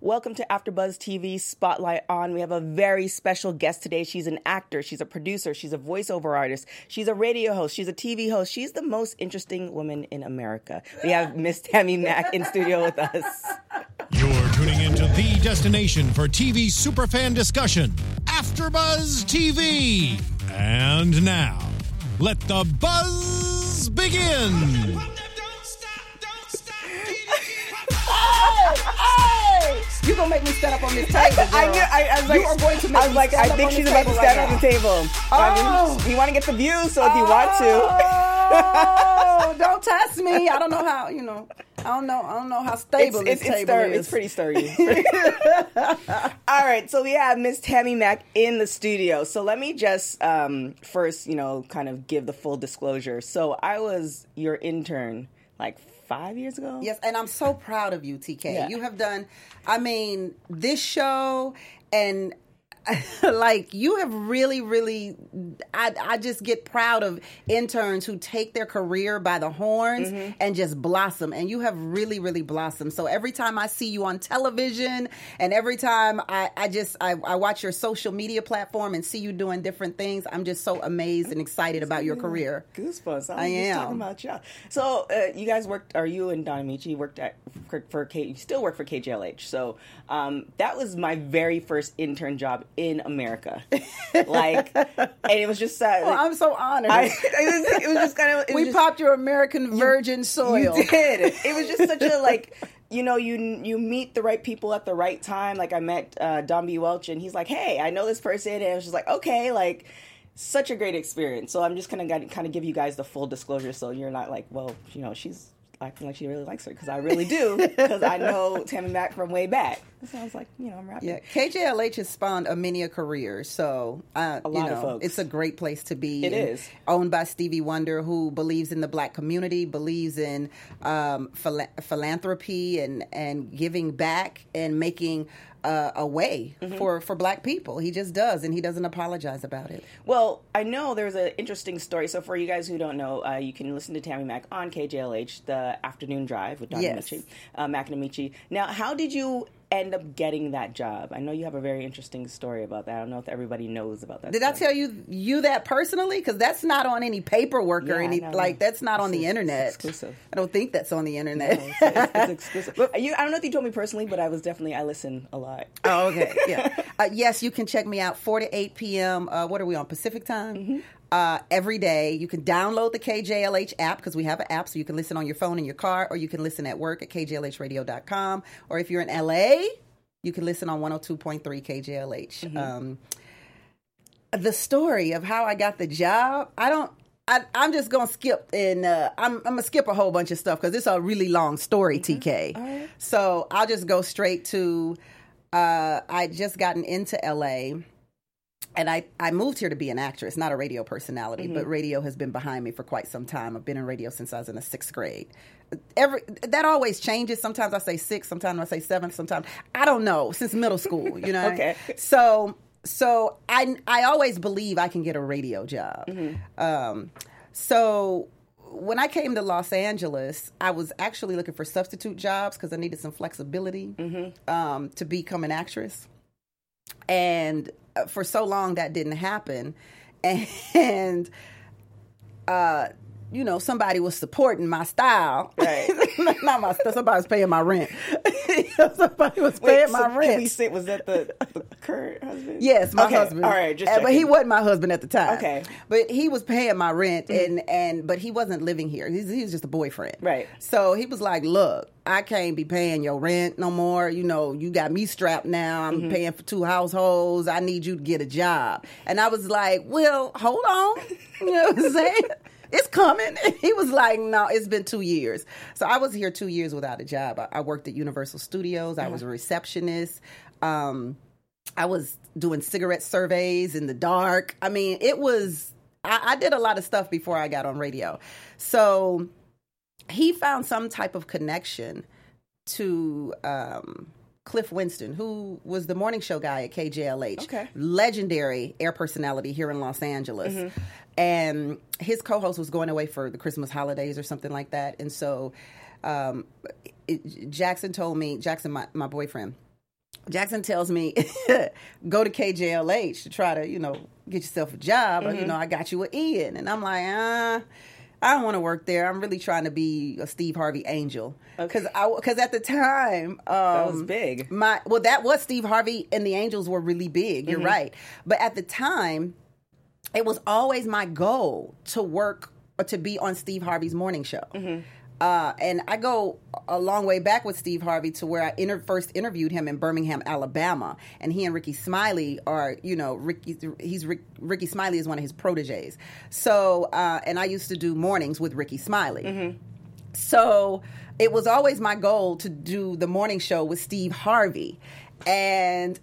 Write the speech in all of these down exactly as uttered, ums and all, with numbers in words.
Welcome to AfterBuzz T V Spotlight On. We have a very special guest today. She's an actor, she's a producer, she's a voiceover artist, she's a radio host, she's a T V host. She's the most interesting woman in America. We have Miss Tammy Mack in studio with us. You're tuning into the destination for T V superfan discussion, AfterBuzz T V. And now, let the buzz begin. You're going to make me stand up on this table, girl. I knew, I, I was like, you are going to make I was me like, stand I up think on she's this about to table stand right on the now. table. Oh. I mean, you want to get the views, so if you want to. Oh, don't test me. I don't know how, you know, I don't know, I don't know how stable It's, this it's, table it's, is. it's pretty sturdy. All right, so we have Miss Tammy Mack in the studio. So let me just um, first, you know, kind of give the full disclosure. So I was your intern, like, five years ago? Yes, and I'm so proud of you, T K. Yeah. You have done, I mean, this show and like you have really, really, I, I just get proud of interns who take their career by the horns mm-hmm. and just blossom. And you have really, really blossomed. So every time I see you on television and every time I, I just, I, I watch your social media platform and see you doing different things, I'm just so amazed and excited about your career. Goosebumps. I, I was am. just talking about you. So uh, you guys worked, or you and Don Amici worked at, for, for K, you still work for K J L H. So um, that was my very first intern job in America. Like, and it was just sad. Oh, I'm so honored. I, it, was, it was just kind of, it was we just, popped your American virgin you, soil. You did. It was just such a, like, you know, you you meet the right people at the right time. Like, I met uh, Don B. Welch, and he's like, hey, I know this person. And I was just like, okay, like, such a great experience. So I'm just going to kind of give you guys the full disclosure so you're not like, well, you know, she's acting like she really likes her, because I really do, because I know Tammy Mack from way back. So I was like, you know, I'm rapping. Yeah, K J L H has spawned a many a career, so uh, a lot you know, of folks. It's a great place to be. It and is owned by Stevie Wonder, who believes in the Black community, believes in um, phila- philanthropy and and giving back and making uh, a way mm-hmm. for for Black people. He just does, and he doesn't apologize about it. Well, I know there's an interesting story. So for you guys who don't know, uh, you can listen to Tammy Mack on K J L H, the Afternoon Drive with Don yes. Amici, uh, Mack and Amici. Now, how did you end up getting that job? I know you have a very interesting story about that. I don't know if everybody knows about that. Did story. I tell you you that personally? Because that's not on any paperwork yeah, or any no, like that's not it's on the ex- internet. Exclusive. I don't think that's on the internet. No, it's, it's, it's exclusive. You, I don't know if you told me personally, but I was definitely I listen a lot. Oh, okay. Yeah. Uh, yes, you can check me out four to eight p.m. Uh, what are we on, Pacific time? Mm-hmm. Uh, every day. You can download the K J L H app, because we have an app, so you can listen on your phone in your car, or you can listen at work at K J L H radio dot com. Or if you're in L A, you can listen on one oh two point three K J L H. Mm-hmm. Um, the story of how I got the job, I don't, I, I'm just going to skip, and uh, I'm, I'm going to skip a whole bunch of stuff because it's a really long story, mm-hmm. T K. Right. So I'll just go straight to, uh, I just gotten into L A, and I, I moved here to be an actress, not a radio personality, mm-hmm. but radio has been behind me for quite some time. I've been in radio since I was in the sixth grade. Every that always changes. Sometimes I say six, sometimes I say seven, sometimes I don't know. Since middle school, you know. Okay. So so I I always believe I can get a radio job. Mm-hmm. Um, so when I came to Los Angeles, I was actually looking for substitute jobs because I needed some flexibility mm-hmm. um, to become an actress. And for so long that didn't happen, and uh. you know, somebody was supporting my style. Right. Not my style. Somebody was paying my rent. Somebody was Wait, paying so my rent. Can we say, was that the, the current husband? Yes, my okay. husband. All right, just uh, but he checking. wasn't my husband at the time. Okay. But he was paying my rent, Mm-hmm. and, and but he wasn't living here. He's, he was just a boyfriend. Right. So he was like, look, I can't be paying your rent no more. You know, you got me strapped now. I'm mm-hmm. paying for two households. I need you to get a job. And I was like, well, hold on. You know what I'm saying? It's coming. He was like, no, it's been two years. So I was here two years without a job. I, I worked at Universal Studios. I yeah. was a receptionist. Um, I was doing cigarette surveys in the dark. I mean, it was, I, I did a lot of stuff before I got on radio. So he found some type of connection to um, Cliff Winston, who was the morning show guy at K J L H. Okay. Legendary air personality here in Los Angeles. Mm-hmm. And his co-host was going away for the Christmas holidays or something like that. And so um, it, Jackson told me, Jackson, my, my boyfriend, Jackson tells me, go to K J L H to try to, you know, get yourself a job. Mm-hmm. Or, you know, I got you an in. And I'm like, ah, I don't want to work there. I'm really trying to be a Steve Harvey angel. Because Okay. I because at the time... Um, That was big. My Well, that was Steve Harvey, and the Angels were really big. You're mm-hmm. right. But at the time, it was always my goal to work or to be on Steve Harvey's morning show. Mm-hmm. Uh, and I go a long way back with Steve Harvey to where I inter- first interviewed him in Birmingham, Alabama. And he and Ricky Smiley are, you know, Ricky, he's Rick, Ricky Smiley is one of his proteges. So, uh, and I used to do mornings with Ricky Smiley. Mm-hmm. So it was always my goal to do the morning show with Steve Harvey. And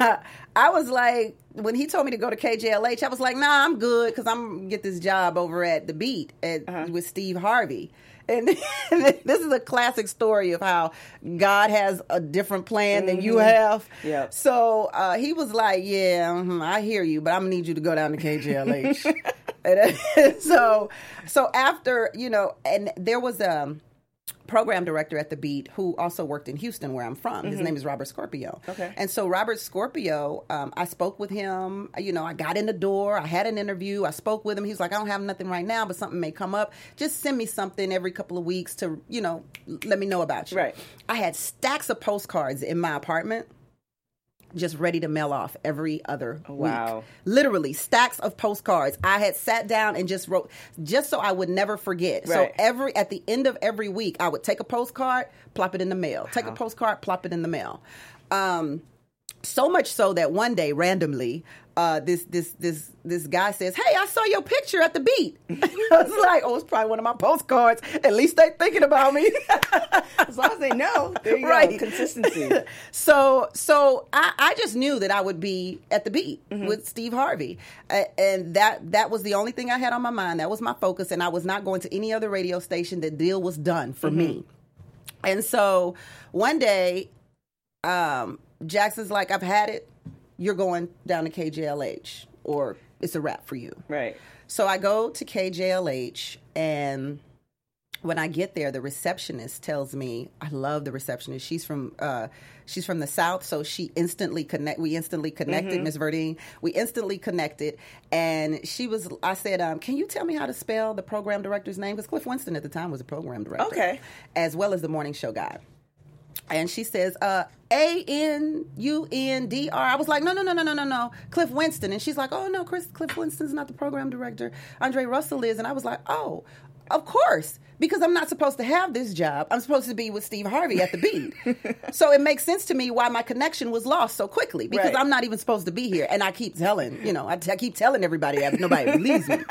I was like, when he told me to go to K J L H, I was like, nah, I'm good because I'm going to get this job over at The Beat at, uh-huh. with Steve Harvey. And this is a classic story of how God has a different plan mm-hmm. than you have. Yep. So uh, he was like, yeah, mm-hmm, I hear you, but I'm going to need you to go down to K J L H. and, so, so after, you know, and there was a program director at The Beat who also worked in Houston, where I'm from. His mm-hmm. name is Robert Scorpio. Okay. And so Robert Scorpio, um, I spoke with him. You know, I got in the door. I had an interview. I spoke with him. He was like, I don't have nothing right now, but something may come up. Just send me something every couple of weeks to, you know, let me know about you. Right. I had stacks of postcards in my apartment, just ready to mail off every other oh, week. Wow. Literally, stacks of postcards. I had sat down and just wrote, just so I would never forget. Right. So every at the end of every week, I would take a postcard, plop it in the mail. Wow. Take a postcard, plop it in the mail. Um, so much so that one day, randomly, uh, this this this this guy says, "Hey, I saw your picture at The Beat." I was like, "Oh, it's probably one of my postcards. At least they thinking about me." As long as they know, there you right. go, consistency. so so I, I just knew that I would be at The Beat mm-hmm. with Steve Harvey, uh, and that that was the only thing I had on my mind. That was my focus, and I was not going to any other radio station. The deal was done for mm-hmm. me. And so one day, um, Jackson's like, "I've had it. You're going down to K J L H, or it's a wrap for you." Right. So I go to K J L H, and when I get there, the receptionist tells me, I love the receptionist. She's from uh, she's from the South, so she instantly connect. We instantly connected, Miss mm-hmm. Verdine. We instantly connected, and she was. I said, um, "Can you tell me how to spell the program director's name?" Because Cliff Winston at the time was a program director, okay, as well as the morning show guy. And she says, uh, A N U N D R. I was like, no, no, no, no, no, no, no. Cliff Winston. And she's like, oh, no, Chris, Cliff Winston's not the program director. Andre Russell is. And I was like, oh, of course. Because I'm not supposed to have this job. I'm supposed to be with Steve Harvey at The Beat. So it makes sense to me why my connection was lost so quickly. Because right. I'm not even supposed to be here. And I keep telling, you know, I, t- I keep telling everybody that nobody believes me.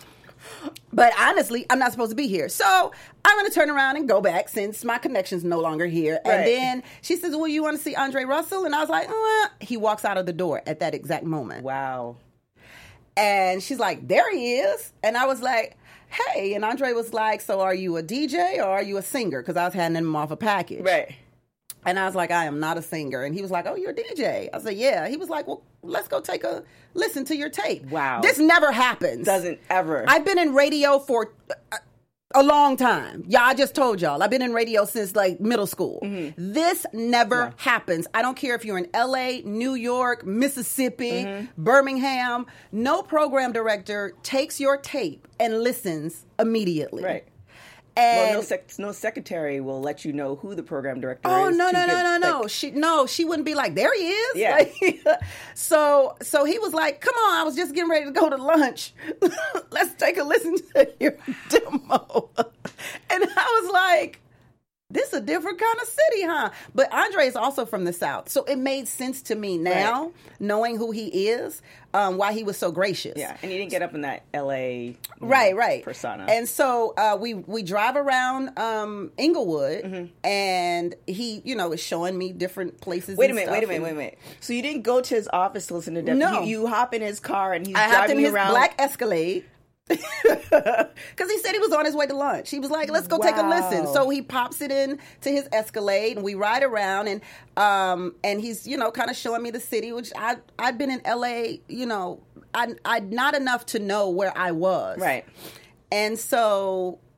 But honestly, I'm not supposed to be here. So I'm going to turn around and go back since my connection's no longer here. Right. And then she says, well, you want to see Andre Russell? And I was like, uh. He walks out of the door at that exact moment. Wow. And she's like, there he is. And I was like, hey. And Andre was like, so are you a D J or are you a singer? Because I was handing him off a package. Right. And I was like, I am not a singer. And he was like, oh, you're a D J. I said, yeah. He was like, well, let's go take a listen to your tape. Wow. This never happens. Doesn't ever. I've been in radio for a, a long time. Yeah, I just told y'all. I've been in radio since like middle school. Mm-hmm. This never yeah. happens. I don't care if you're in L A, New York, Mississippi, mm-hmm. Birmingham. No program director takes your tape and listens immediately. Right. And well, no, sec- no secretary will let you know who the program director oh, is. Oh no no get, no no no! like, she no she wouldn't be like, there he is. Yeah. Like, so so he was like, come on, I was just getting ready to go to lunch. Let's take a listen to your demo. And I was like, this is a different kind of city, huh? But Andre is also from the South, so it made sense to me now, right. knowing who he is, um, why he was so gracious. Yeah, and he didn't get up in that L A right, know, right persona. And so uh, we we drive around um, Inglewood, mm-hmm. and he, you know, is showing me different places. Wait a and minute, stuff wait a minute, and, wait a minute. So you didn't go to his office to listen to Def- No, you, you hop in his car and he's I driving hopped in his around. black Escalade. Because he said he was on his way to lunch. He was like, let's go wow. take a listen. So he pops it in to his Escalade, and we ride around, and um, and he's, you know, kind of showing me the city, which I, I'd been in L A, you know, I, I'd not enough to know where I was. Right. And so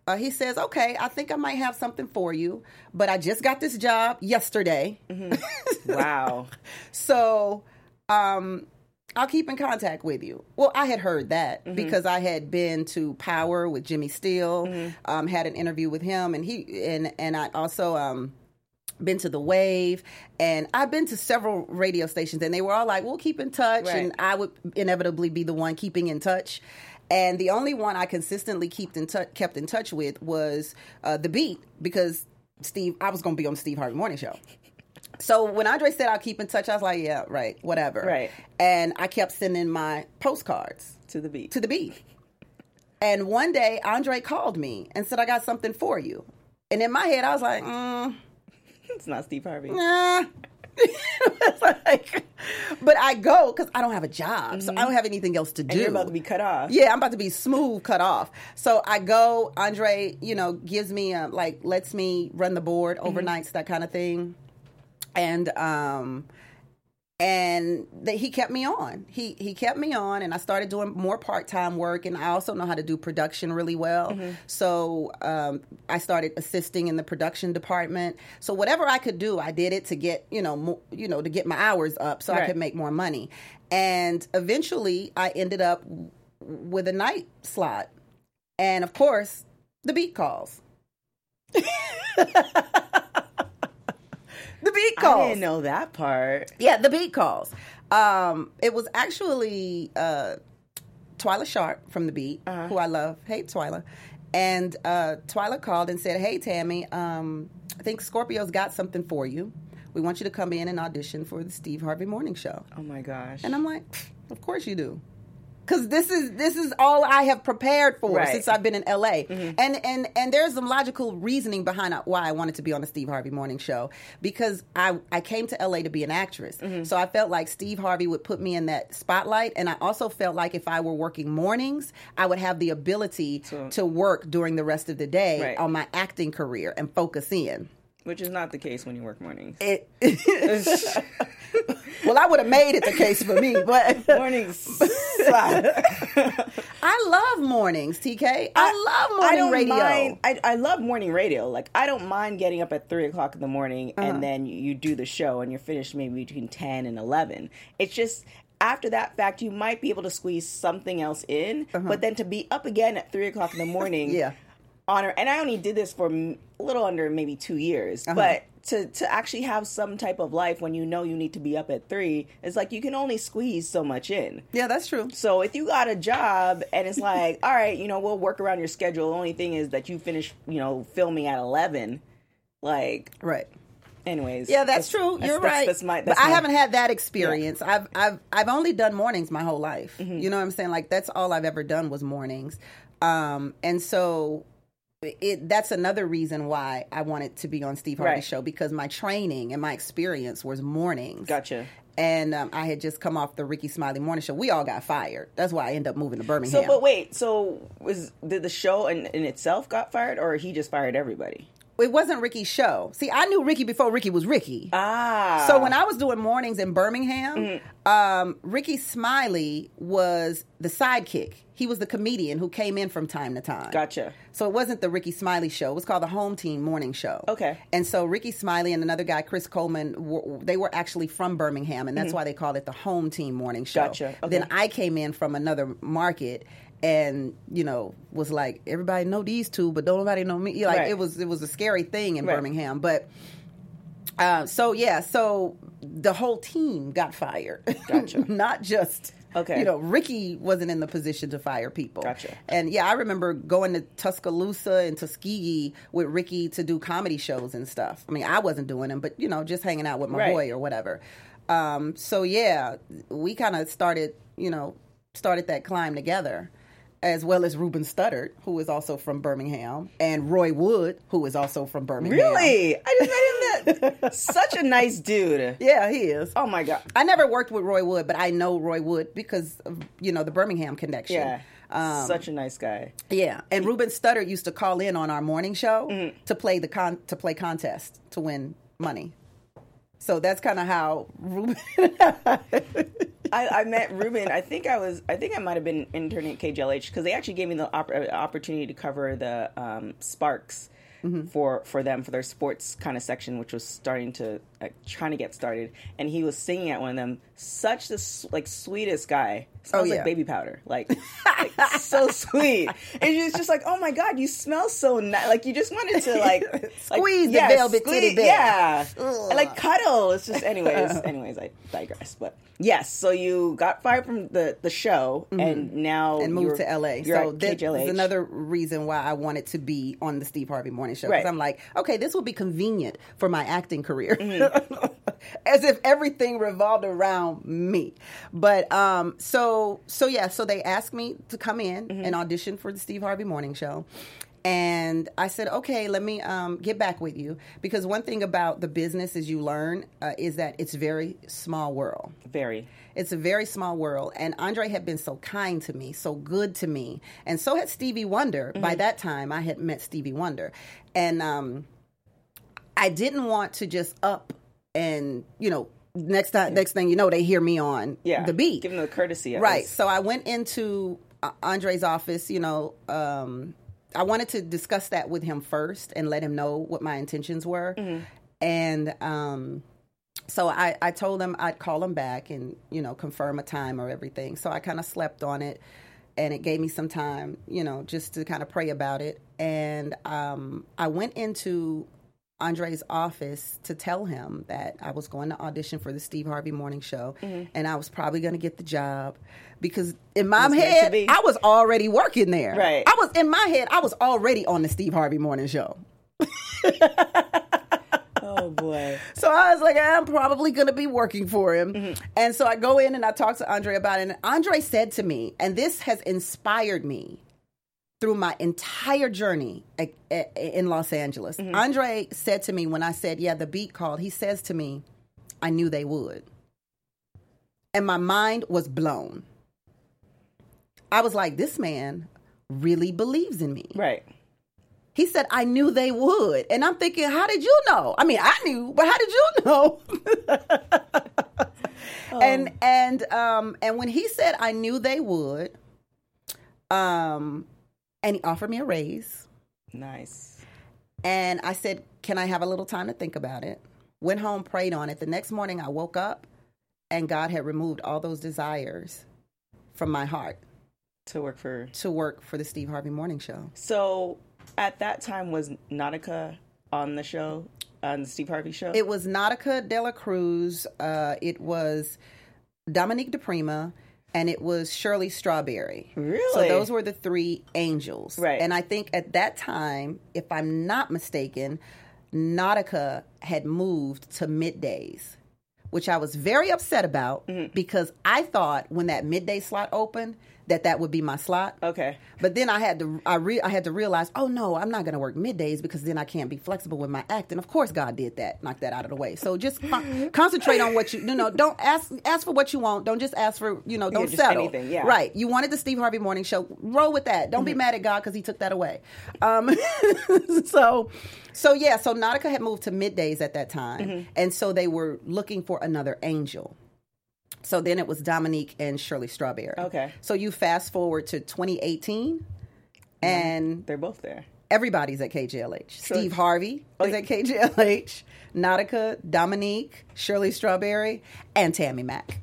uh, he says, okay, I think I might have something for you, but I just got this job yesterday. Mm-hmm. Wow. So um, I'll keep in contact with you. Well, I had heard that mm-hmm. because I had been to Power with Jimmy Steele, mm-hmm. um, had an interview with him, and he and, and I also... Um, been to The Wave, and I've been to several radio stations, and they were all like, we'll keep in touch, right. and I would inevitably be the one keeping in touch. And the only one I consistently kept in, tu- kept in touch with was uh, The Beat, because Steve, I was going to be on the Steve Harvey Morning Show. So when Andre said I'll keep in touch, I was like, yeah, right, whatever. Right. And I kept sending my postcards. To The Beat. To The Beat. And one day, Andre called me and said, I got something for you. And in my head, I was like, mm, it's not Steve Harvey. Nah. like, but I go because I don't have a job, mm-hmm. so I don't have anything else to do. And you're about to be cut off. Yeah, I'm about to be smooth cut off. So I go. Andre, you know, gives me a, like lets me run the board overnights, mm-hmm. that kind of thing, and um. And that he kept me on. He he kept me on, and I started doing more part-time work, and I also know how to do production really well. Mm-hmm. So um, I started assisting in the production department. So whatever I could do, I did it to get, you know, mo- you know, to get my hours up so right. I could make more money. And eventually I ended up w- with a night slot. And of course, The Beat calls. The Beat calls. I didn't know that part. Yeah, The Beat calls. Um, it was actually uh, Twyla Sharp from The Beat, uh-huh. who I love. Hey, Twyla. And uh, Twyla called and said, hey, Tammy, um, I think Scorpio's got something for you. We want you to come in and audition for the Steve Harvey Morning Show. Oh, my gosh. And I'm like, of course you do. Because this is this is all I have prepared for right. since I've been in L A. Mm-hmm. And, and and there's some logical reasoning behind why I wanted to be on the Steve Harvey Morning Show. Because I, I came to L A to be an actress. Mm-hmm. So I felt like Steve Harvey would put me in that spotlight. And I also felt like if I were working mornings, I would have the ability so, to work during the rest of the day right. on my acting career and focus in. Which is not the case when you work mornings. It, well, I would have made it the case for me, but mornings suck. I love mornings, T K. I, I love morning I don't radio. Mind, I, I love morning radio. Like, I don't mind getting up at three o'clock in the morning uh-huh. and then you, you do the show and you're finished maybe between ten and eleven. It's just... After that fact, you might be able to squeeze something else in, uh-huh. but then to be up again at three o'clock in the morning... yeah. Honor, and I only did this for a little under maybe two years, uh-huh. but to, to actually have some type of life when you know you need to be up at three, it's like you can only squeeze so much in. Yeah, that's true. So if you got a job and it's like, all right, you know, we'll work around your schedule. The only thing is that you finish, you know, filming at eleven, like, right. Anyways, yeah, that's, that's true. That's, You're that's, right. That's my, that's but my, I haven't had that experience. Yeah. I've I've I've only done mornings my whole life. Mm-hmm. You know what I'm saying? Like that's all I've ever done was mornings, um, and so. It, that's another reason why I wanted to be on Steve Harvey's right. show, because my training and my experience was mornings. Gotcha. And um, I had just come off the Ricky Smiley Morning Show. We all got fired. That's why I ended up moving to Birmingham. So, but wait, so was did the show in, in itself got fired, or he just fired everybody? It wasn't Ricky's show. See, I knew Ricky before Ricky was Ricky. Ah. So when I was doing mornings in Birmingham, mm-hmm. um, Ricky Smiley was the sidekick. He was the comedian who came in from time to time. Gotcha. So it wasn't the Ricky Smiley show. It was called the Home Team Morning Show. Okay. And so Ricky Smiley and another guy, Chris Coleman, were, they were actually from Birmingham, and that's mm-hmm. why they called it the Home Team Morning Show. Gotcha. Okay. Then I came in from another market and, you know, was like, everybody know these two, but don't nobody know me. Like, right. it was it was a scary thing in right. Birmingham. But, uh, so, yeah, so the whole team got fired. Gotcha. Not just... Okay. You know, Ricky wasn't in the position to fire people. Gotcha. And yeah, I remember going to Tuscaloosa and Tuskegee with Ricky to do comedy shows and stuff. I mean, I wasn't doing them, but, you know, just hanging out with my right. boy or whatever. Um, so, yeah, we kind of started, you know, started that climb together, as well as Ruben Studdard, who is also from Birmingham, and Roy Wood, who is also from Birmingham. Really? I just met him. That such a nice dude. Yeah, he is. Oh, my God. I never worked with Roy Wood, but I know Roy Wood because of, you know, the Birmingham connection. Yeah. Um, such a nice guy. Yeah. And Ruben Studdard used to call in on our morning show mm-hmm. to play the con- to play contest to win money. So that's kind of how Ruben... I, I met Ruben. I think I was. I think I might have been interning at K J L H because they actually gave me the op- opportunity to cover the um, Sparks mm-hmm. for for them for their sports kind of section, which was starting to like, trying to get started. And he was singing at one of them. Such the like sweetest guy. Smells oh, yeah. like baby powder. Like, like so sweet. And it's just like, oh my god, you smell so nice. Like you just wanted to like squeeze like, the yeah, velvet squeeze, titty bear. Yeah, and, like cuddle. It's just anyways. anyways, I digress. But yes, so you got fired from the, the show, mm-hmm. and now and moved to L A. You're so at this K J L H. is another reason why I wanted to be on the Steve Harvey Morning Show because right. I'm like, okay, this will be convenient for my acting career, mm-hmm. as if everything revolved around me. But um, so so yeah, so they asked me to come in mm-hmm. and audition for the Steve Harvey Morning Show. And I said, okay, let me um, get back with you. Because one thing about the business, as you learn, uh, is that it's very small world. Very. It's a very small world. And Andre had been so kind to me, so good to me. And so had Stevie Wonder. Mm-hmm. By that time, I had met Stevie Wonder. And um, I didn't want to just up and, you know, next time, yeah. next thing you know, they hear me on yeah. the beat. Give them the courtesy. Right. Least. So I went into uh, Andre's office, you know, um, I wanted to discuss that with him first and let him know what my intentions were. Mm-hmm. And um, so I, I told him I'd call him back and, you know, confirm a time or everything. So I kind of slept on it, and it gave me some time, you know, just to kind of pray about it. And um, I went into Andre's office to tell him that I was going to audition for the Steve Harvey Morning Show, mm-hmm. and I was probably going to get the job because in my head, I was already working there. Right. I was in my head, I was already on the Steve Harvey Morning Show. Oh boy. So I was like, I'm probably going to be working for him. Mm-hmm. And so I go in and I talk to Andre about it. And Andre said to me, and this has inspired me through my entire journey in Los Angeles. Mm-hmm. Andre said to me when I said, yeah, the beat called, he says to me, I knew they would. And my mind was blown. I was like, this man really believes in me. Right. He said, I knew they would. And I'm thinking, how did you know? I mean, I knew, but how did you know? oh. And and um and when he said I knew they would, um, and he offered me a raise. Nice. And I said, can I have a little time to think about it? Went home, prayed on it. The next morning I woke up and God had removed all those desires from my heart. To work for? To work for the Steve Harvey Morning Show. So at that time, was Nautica on the show, on the Steve Harvey Show? It was Nautica De La Cruz. Uh, it was Dominique DePrima. And it was Shirley Strawberry. Really? So those were the three angels. Right. And I think at that time, if I'm not mistaken, Nautica had moved to middays, which I was very upset about mm-hmm. because I thought when that midday slot opened, that that would be my slot. Okay. But then I had to I re, I had to realize, oh no, I'm not going to work middays because then I can't be flexible with my acting. Of course, God did that, knocked that out of the way. So just con- concentrate on what you you know. Don't ask ask for what you want. Don't just ask for you know. Don't yeah, settle. Anything, yeah. Right. You wanted the Steve Harvey Morning Show. Roll with that. Don't mm-hmm. be mad at God because He took that away. Um, so so yeah. So Nautica had moved to middays at that time, mm-hmm. and so they were looking for another angel. So then it was Dominique and Shirley Strawberry. Okay. So you fast forward to twenty eighteen, and they're both there. Everybody's at K J L H. So, Steve Harvey oh, is at K J L H. Nautica, Dominique, Shirley Strawberry, and Tammy Mack.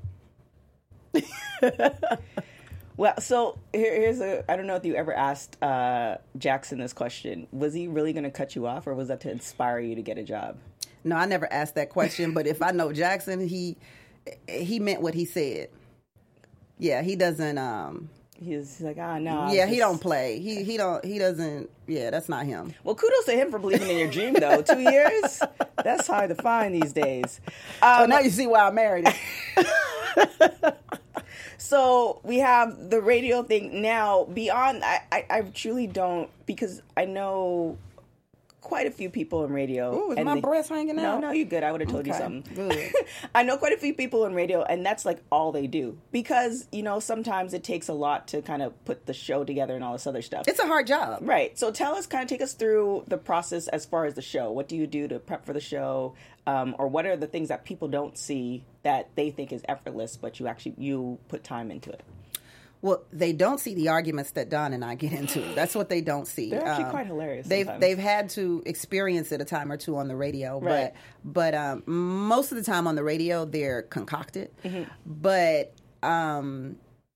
Well, so here, here's a. I don't know if you ever asked uh, Jackson this question. Was he really going to cut you off, or was that to inspire you to get a job? No, I never asked that question. But if I know Jackson, he. He meant what he said. Yeah, he doesn't. Um, he's, he's like, ah, no. Yeah, just... he don't play. He he don't. He doesn't. Yeah, that's not him. Well, kudos to him for believing in your dream, though. Two years. That's hard to find these days. Um, so now you see why I married him. So we have the radio thing now. Beyond, I, I, I truly don't, because I know quite a few people in radio. Ooh, is and my they, breast hanging no, out? No, you're good. I would have told Okay, you something. good. I know quite a few people in radio, and that's like all they do. Because, you know, sometimes it takes a lot to kind of put the show together and all this other stuff. It's a hard job. Right. So tell us, kind of take us through the process as far as the show. What do you do to prep for the show? Um, or what are the things that people don't see that they think is effortless, but you actually, you put time into it? Well, they don't see the arguments that Don and I get into. That's what they don't see. They're actually um, quite hilarious. They've sometimes. they've had to experience it a time or two on the radio, right. but but um, most of the time on the radio they're concocted. Mm-hmm. But um,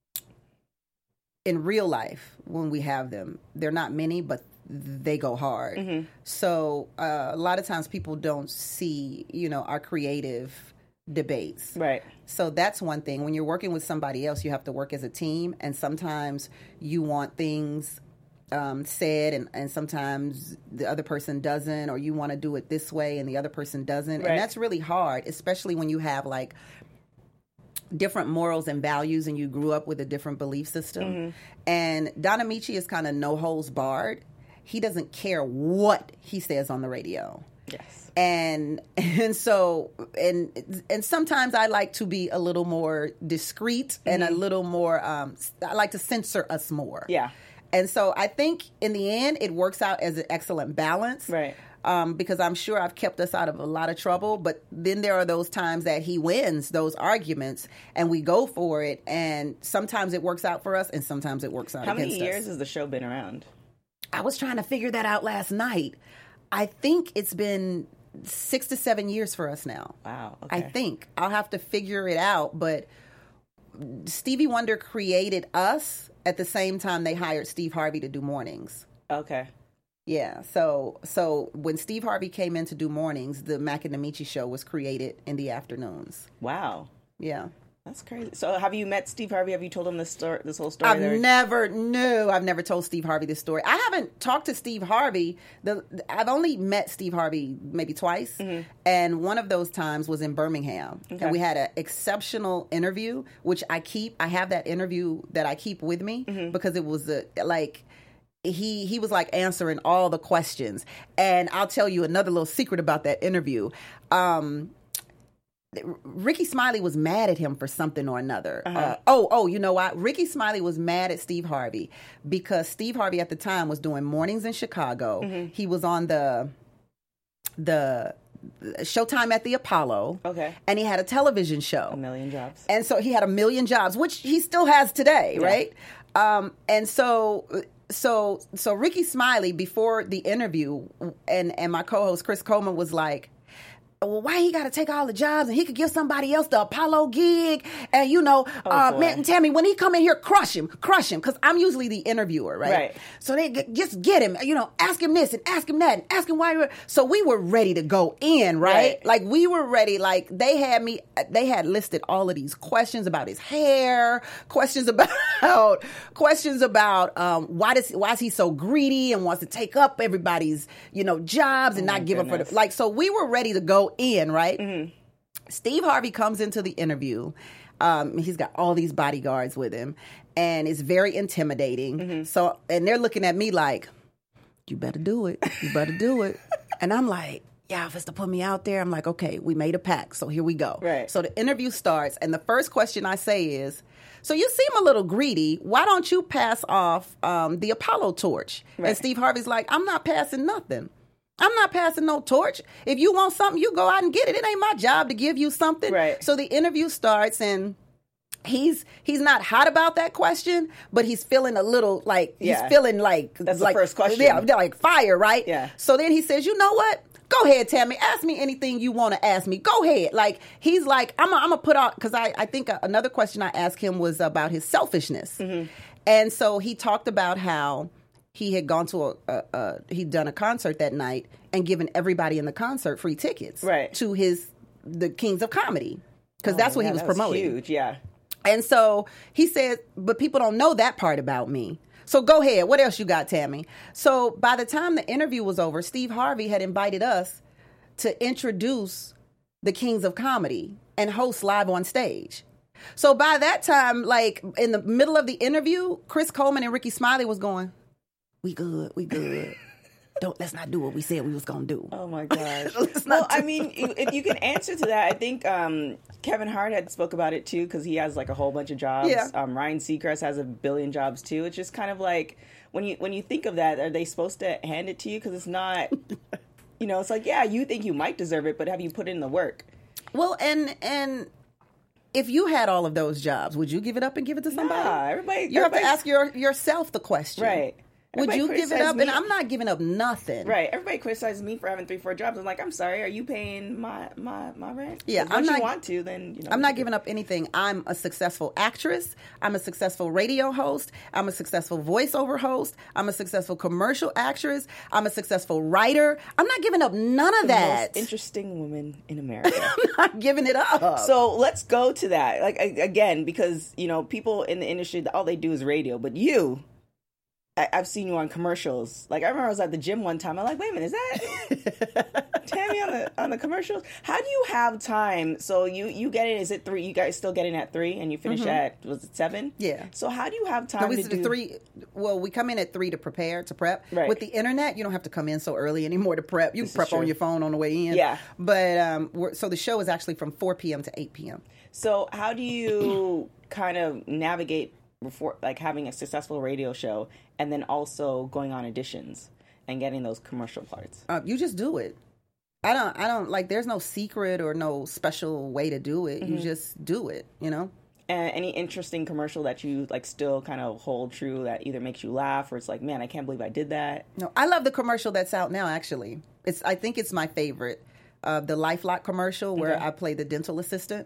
in real life, when we have them, they're not many, but they go hard. Mm-hmm. So uh, a lot of times people don't see, you know, our creative debates. Right. So that's one thing. When you're working with somebody else, you have to work as a team, and sometimes you want things um, said, and, and sometimes the other person doesn't, or you want to do it this way and the other person doesn't. Right. And that's really hard, especially when you have like different morals and values and you grew up with a different belief system. Mm-hmm. And Don Amici is kind of no holds barred. He doesn't care what he says on the radio. Yes. And and so and and sometimes I like to be a little more discreet mm-hmm. and a little more um, I like to censor us more. Yeah. And so I think in the end it works out as an excellent balance. Right. Um, because I'm sure I've kept us out of a lot of trouble, but then there are those times that he wins those arguments and we go for it, and sometimes it works out for us and sometimes it works out How against us. How many years has the show been around? I was trying to figure that out last night. I think it's been six to seven years for us now. Wow. Okay. I think. I'll have to figure it out, but Stevie Wonder created us at the same time they hired Steve Harvey to do mornings. Okay. Yeah. So so when Steve Harvey came in to do mornings, the Mac and Amici show was created in the afternoons. Wow. Yeah. That's crazy. So have you met Steve Harvey? Have you told him this story, this whole story? I've there? never, no, I've never told Steve Harvey this story. I haven't talked to Steve Harvey. The, I've only met Steve Harvey maybe twice. Mm-hmm. And one of those times was in Birmingham. Okay. And we had an exceptional interview, which I keep, I have that interview that I keep with me mm-hmm. because it was a, like, he he was like answering all the questions. And I'll tell you another little secret about that interview. Um, Ricky Smiley was mad at him for something or another. Uh-huh. Uh, oh, oh, you know what? Ricky Smiley was mad at Steve Harvey because Steve Harvey at the time was doing mornings in Chicago. Mm-hmm. He was on the the Showtime at the Apollo. Okay. And he had a television show. A million jobs. And so he had a million jobs, which he still has today, yeah. right? Um, and so... So so Ricky Smiley, before the interview, and, and my co-host Chris Coleman was like, well, why he got to take all the jobs and he could give somebody else the Apollo gig? And, you know, oh, uh, man, Tammy, when he come in here, crush him, crush him. Because I'm usually the interviewer, right? Right. So they g- just get him, you know, ask him this and ask him that and ask him why. So we were ready to go in, right? right? Like, we were ready. Like, they had me, they had listed all of these questions about his hair, questions about, questions about um, why does why is he so greedy and wants to take up everybody's, you know, jobs and oh not give goodness. up for the, like, so we were ready to go in, right? Mm-hmm. Steve Harvey comes into the interview. Um, he's got all these bodyguards with him, and it's very intimidating. Mm-hmm. So, and they're looking at me like, "You better do it. You better do it." And I'm like, "Yeah, if it's to put me out there," I'm like, "Okay, we made a pact, so here we go." Right. So the interview starts, and the first question I say is, "So you seem a little greedy. Why don't you pass off um, the Apollo torch?" Right. And Steve Harvey's like, "I'm not passing nothing. I'm not passing no torch. If you want something, you go out and get it. It ain't my job to give you something." Right. So the interview starts, and he's he's not hot about that question, but he's feeling a little like he's yeah. feeling like that's like, the first question. Yeah, like fire, right? Yeah. So then he says, "You know what? Go ahead, Tammy. Ask me anything you want to ask me. Go ahead." Like, he's like, I'm going to put out, because I, I think another question I asked him was about his selfishness. Mm-hmm. And so he talked about how he had gone to a, a, a, he'd done a concert that night and given everybody in the concert free tickets right. to his, the Kings of Comedy. Because oh, that's what yeah, he was that promoting. Was huge, yeah. And so he said, but people don't know that part about me. So go ahead. What else you got, Tammy? So by the time the interview was over, Steve Harvey had invited us to introduce the Kings of Comedy and host live on stage. So by that time, like in the middle of the interview, Chris Coleman and Ricky Smiley was going, "We good, we good." Don't let's not do what we said we was gonna do. Oh my gosh. Let's Well, not I do- mean, if you can answer to that, I think um, Kevin Hart had spoke about it too because he has like a whole bunch of jobs. Yeah. Um, Ryan Seacrest has a billion jobs too. It's just kind of like when you when you think of that, are they supposed to hand it to you? Because it's not. You know, it's like yeah, you think you might deserve it, but have you put in the work? Well, and and if you had all of those jobs, would you give it up and give it to somebody? Nah, everybody. You have to everybody- ask your yourself the question, Right. Would Everybody you give it criticizes up? me- And I'm not giving up nothing. Right. Everybody criticizes me for having three, four jobs. I'm like, I'm sorry. Are you paying my my, my rent? Yeah, 'Cause I'm once not- you want to, then you know. I'm not giving up anything. I'm a successful actress. I'm a successful radio host. I'm a successful voiceover host. I'm a successful commercial actress. I'm a successful writer. I'm not giving up none of the that. most interesting woman in America. I'm not giving it up. So let's go to that. Like a- again, because you know, people in the industry, all they do is radio. But you, I, I've seen you on commercials. Like I remember I was at the gym one time. I'm like, wait a minute, is that Tammy on the on the commercials? How do you have time? So you you get in? Is it three? You guys still get in at three, and you finish at was it seven? Yeah. So how do you have time No, we to do do three. Well, we come in at three to prepare to prep. Right. With the internet, you don't have to come in so early anymore to prep. You This is prep on true. your phone on the way in. Yeah. But um, we're, so the show is actually from four p.m. to eight p.m. So how do you kind of navigate before like having a successful radio show and then also going on auditions and getting those commercial parts? Uh, you just do it. I don't. I don't like. There's no secret or no special way to do it. Mm-hmm. You just do it. You know. And any interesting commercial that you like still kind of hold true that either makes you laugh or it's like, man, I can't believe I did that. No, I love the commercial that's out now. Actually, it's. I think it's my favorite. Uh, the LifeLock commercial where Okay. I play the dental assistant.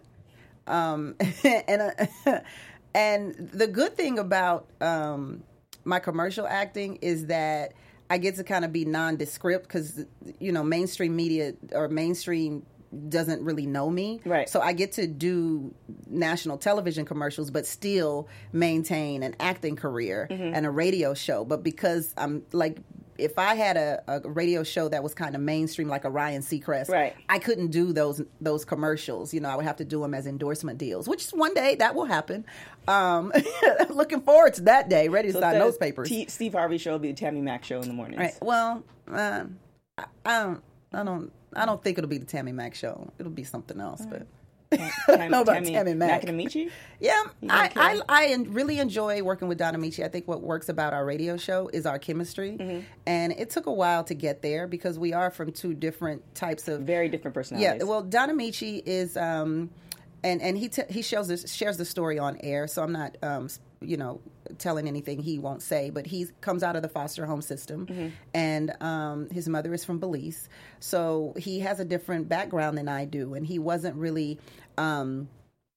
Um, and uh, and the good thing about um, my commercial acting is that I get to kind of be nondescript because you know mainstream media or mainstream doesn't really know me. Right. So I get to do national television commercials, but still maintain an acting career Mm-hmm. and a radio show. But because I'm like, if I had a, a radio show that was kind of mainstream, like a Ryan Seacrest, Right. I couldn't do those those commercials. You know, I would have to do them as endorsement deals, which one day that will happen. Um, looking forward to that day. Ready to So sign the those papers. T- Steve Harvey show will be the Tammy Mack show in the mornings. Right. Well, uh, I, I don't. I don't. I don't think it'll be the Tammy Mack show. It'll be something else. But Tam- I don't know about Tammy Mack. Nakamichi? yeah, You I, gonna I kill I en- really enjoy working with Donna Michi. I think what works about our radio show is our chemistry, Mm-hmm. and it took a while to get there because we are from two different types of Very different personalities. yeah. Well, Donna Michi is, um, and and he t- he shares this, shares the story on air, so I'm not, um, s- you know, telling anything he won't say. But he comes out of the foster home system, Mm-hmm. and um, his mother is from Belize, so he has a different background than I do, and he wasn't really. Um,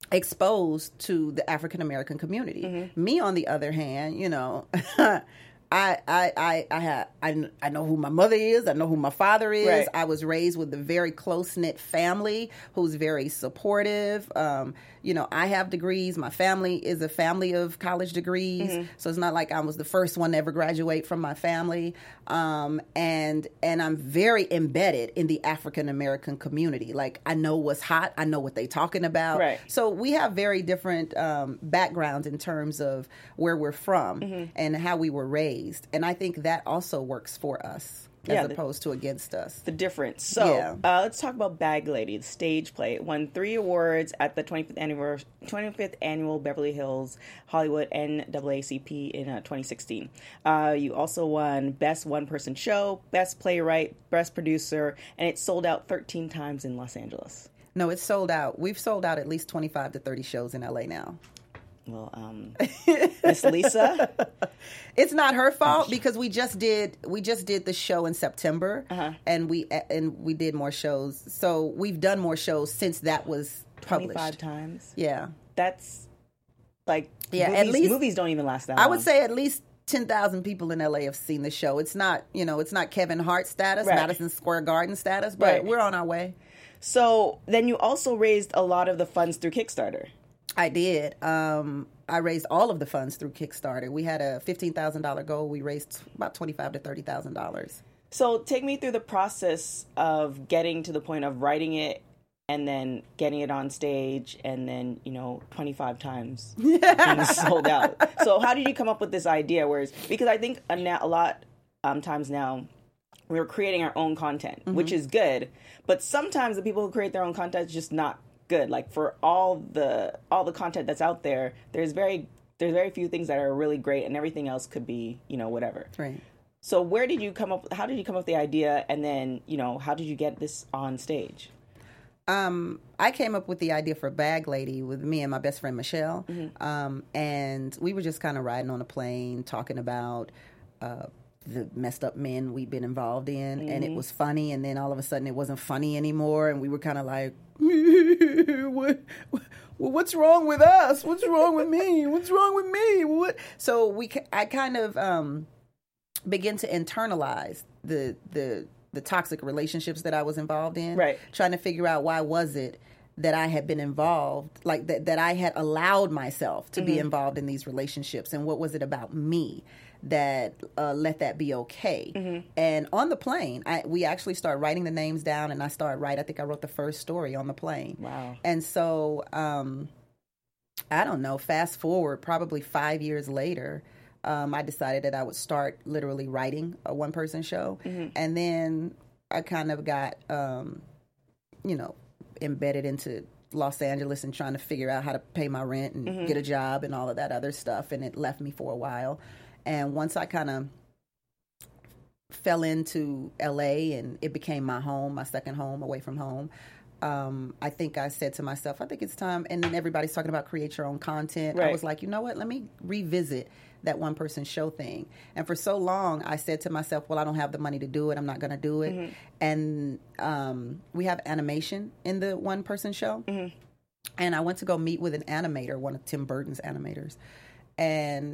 exposed to the African American community. Mm-hmm. Me, on the other hand, you know, I I I I have I, I know who my mother is. I know who my father is. Right. I was raised with a very close knit family who's very supportive. Um, you know, I have degrees. My family is a family of college degrees, Mm-hmm. so it's not like I was the first one to ever graduate from my family. Um, and and I'm very embedded in the African American community. Like I know what's hot. I know what they talking about. Right. So we have very different um, backgrounds in terms of where we're from Mm-hmm. and how we were raised, and I think that also works for us as Yeah, the- opposed to against us. the difference. So Yeah. uh, let's talk about Bag Lady, the stage play. It won three awards at the twenty-fifth annual, twenty-fifth annual Beverly Hills Hollywood N double A C P in uh, twenty sixteen. Uh, you also won Best One Person Show, Best Playwright, Best Producer, and it sold out thirteen times in Los Angeles. No, it's sold out. We've sold out at least twenty-five to thirty shows in L A now. Well, um, Miss Lisa, It's not her fault because we just did we just did the show in September, Uh-huh. and we and we did more shows. So we've done more shows since that was published. twenty-five times. Yeah, That's like Yeah, movies, at least- movies don't even last that I long. would say at least ten thousand people in L A have seen the show. It's not you know it's not Kevin Hart status, Right. Madison Square Garden status, but Right. we're on our way. So then you also raised a lot of the funds through Kickstarter. I did. Um, I raised all of the funds through Kickstarter. We had a fifteen thousand dollar goal. We raised about twenty five to thirty thousand dollars. So take me through the process of getting to the point of writing it and then getting it on stage and then, you know, twenty-five times being sold out. So how did you come up with this idea? Whereas, because I think a, na- a lot um, times now we were creating our own content, Mm-hmm. which is good. But sometimes the people who create their own content is just not good. Like for all the all the content that's out there, there's very there's very few things that are really great, and everything else could be, you know, whatever. Right. So where did you come up? How did you come up with the idea, and then, you know, how did you get this on stage? Um, I came up with the idea for Bag Lady with me and my best friend Michelle, Mm-hmm. um, and we were just kind of riding on a plane talking about uh, the messed up men we'd been involved in, Mm-hmm. and it was funny. And then all of a sudden, it wasn't funny anymore, and we were kind of like, what, well, "What's wrong with us? What's wrong with me? What's wrong with me?" What? So we, ca- I kind of um, began to internalize the the. the toxic relationships that I was involved in, Right. trying to figure out why was it that I had been involved, like that, that I had allowed myself to be involved in these relationships, and what was it about me that uh, let that be okay. And on the plane, I, we actually started writing the names down, and I started writing, I think I wrote the first story on the plane. Wow. And so, um, I don't know, fast forward probably five years later, Um, I decided that I would start literally writing a one-person show. Mm-hmm. And then I kind of got, um, you know, embedded into Los Angeles and trying to figure out how to pay my rent and Mm-hmm. get a job and all of that other stuff. And it left me for a while. And once I kind of fell into L A and it became my home, my second home away from home, Um, I think I said to myself, I think it's time. And then everybody's talking about create your own content. Right. I was like, you know what? Let me revisit that one person show thing. And for so long, I said to myself, well, I don't have the money to do it. I'm not going to do it. Mm-hmm. And um, we have animation in the one person show. Mm-hmm. And I went to go meet with an animator, one of Tim Burton's animators. And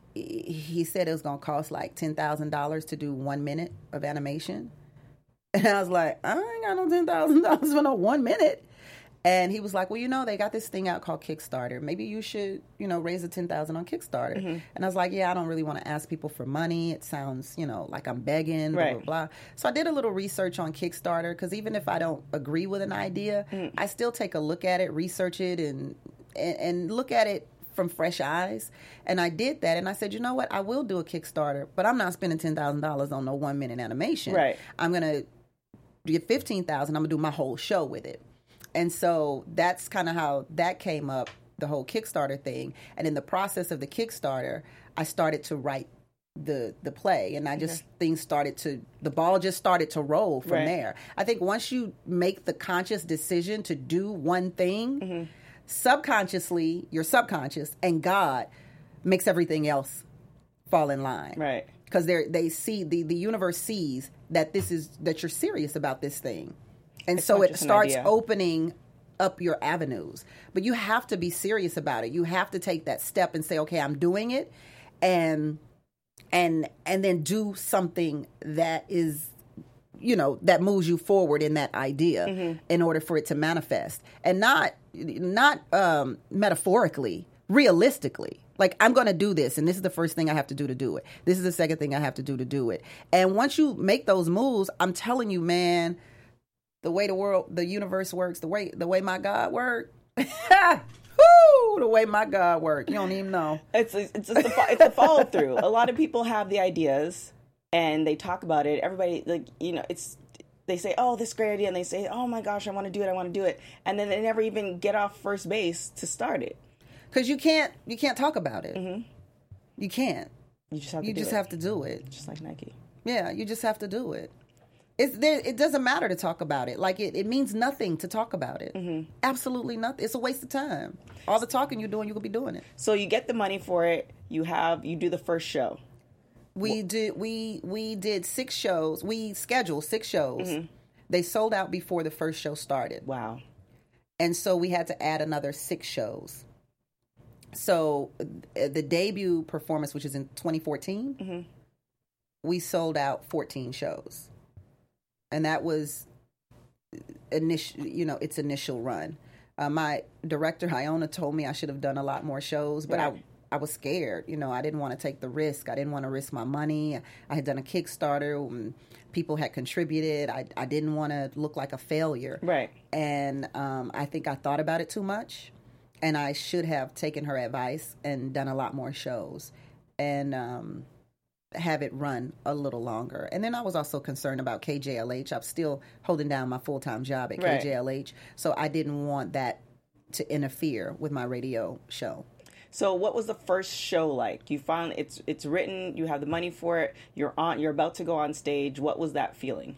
he said it was going to cost like ten thousand dollars to do one minute of animation. And I was like, I ain't got no ten thousand dollars for no one minute. And he was like, well, you know, they got this thing out called Kickstarter. Maybe you should, you know, raise the ten thousand dollars on Kickstarter. Mm-hmm. And I was like, yeah, I don't really want to ask people for money. It sounds, you know, like I'm begging, blah, right. blah, blah. So I did a little research on Kickstarter because even if I don't agree with an idea, mm. I still take a look at it, research it, and, and and look at it from fresh eyes. And I did that. And I said, you know what? I will do a Kickstarter, but I'm not spending ten thousand dollars on no one minute animation. Right. I'm going to get fifteen thousand dollars. I'm going to do my whole show with it. And so that's kind of how that came up, the whole Kickstarter thing. And in the process of the Kickstarter, I started to write the the play. And I just, okay. things started to, the ball just started to roll from right. there. I think once you make the conscious decision to do one thing, mm-hmm. subconsciously, your subconscious and God makes everything else fall in line. Right. Because they they see, the, the universe sees that this is, that you're serious about this thing. And it's so it starts opening up your avenues. But you have to be serious about it. You have to take that step and say, okay, I'm doing it. And and and then do something that is, you know, that moves you forward in that idea mm-hmm. in order for it to manifest. And not not um, metaphorically, realistically. Like, I'm going to do this, and this is the first thing I have to do to do it. This is the second thing I have to do to do it. And once you make those moves, I'm telling you, man, the way the world, the universe works, the way the way my God works, whoo, the way my God works, you don't even know. It's it's just a, it's a follow through. A lot of people have the ideas and they talk about it. Everybody, like, you know, it's they say, oh, this is a great idea, and they say, oh my gosh, I want to do it, I want to do it, and then they never even get off first base to start it. Because you can't you can't talk about it. Mm-hmm. You can't. You just have to. You do just it. have to do it. Just like Nike. Yeah, you just have to do it. It's there. It doesn't matter to talk about it. Like it, it means nothing to talk about it. Mm-hmm. Absolutely nothing. It's a waste of time. All the talking you're doing, you could be doing it. So you get the money for it. You have you do the first show. We what? did. We we did six shows. We scheduled six shows. Mm-hmm. They sold out before the first show started. Wow. And so we had to add another six shows. So uh, the debut performance, which is in twenty fourteen, mm-hmm. we sold out fourteen shows. And that was initial, you know, its initial run. Uh, my director, Iona, told me I should have done a lot more shows, but right. I I was scared. You know, I didn't want to take the risk. I didn't want to risk my money. I had done a Kickstarter. And people had contributed. I, I didn't want to look like a failure. Right. And um, I think I thought about it too much. And I should have taken her advice and done a lot more shows. And um, have it run a little longer. And then I was also concerned about K J L H. I'm still holding down my full-time job at Right. K J L H, so I didn't want that to interfere with my radio show. So what was the first show like? You finally, it's it's written, you have the money for it, you're on, you're about to go on stage. What was that feeling?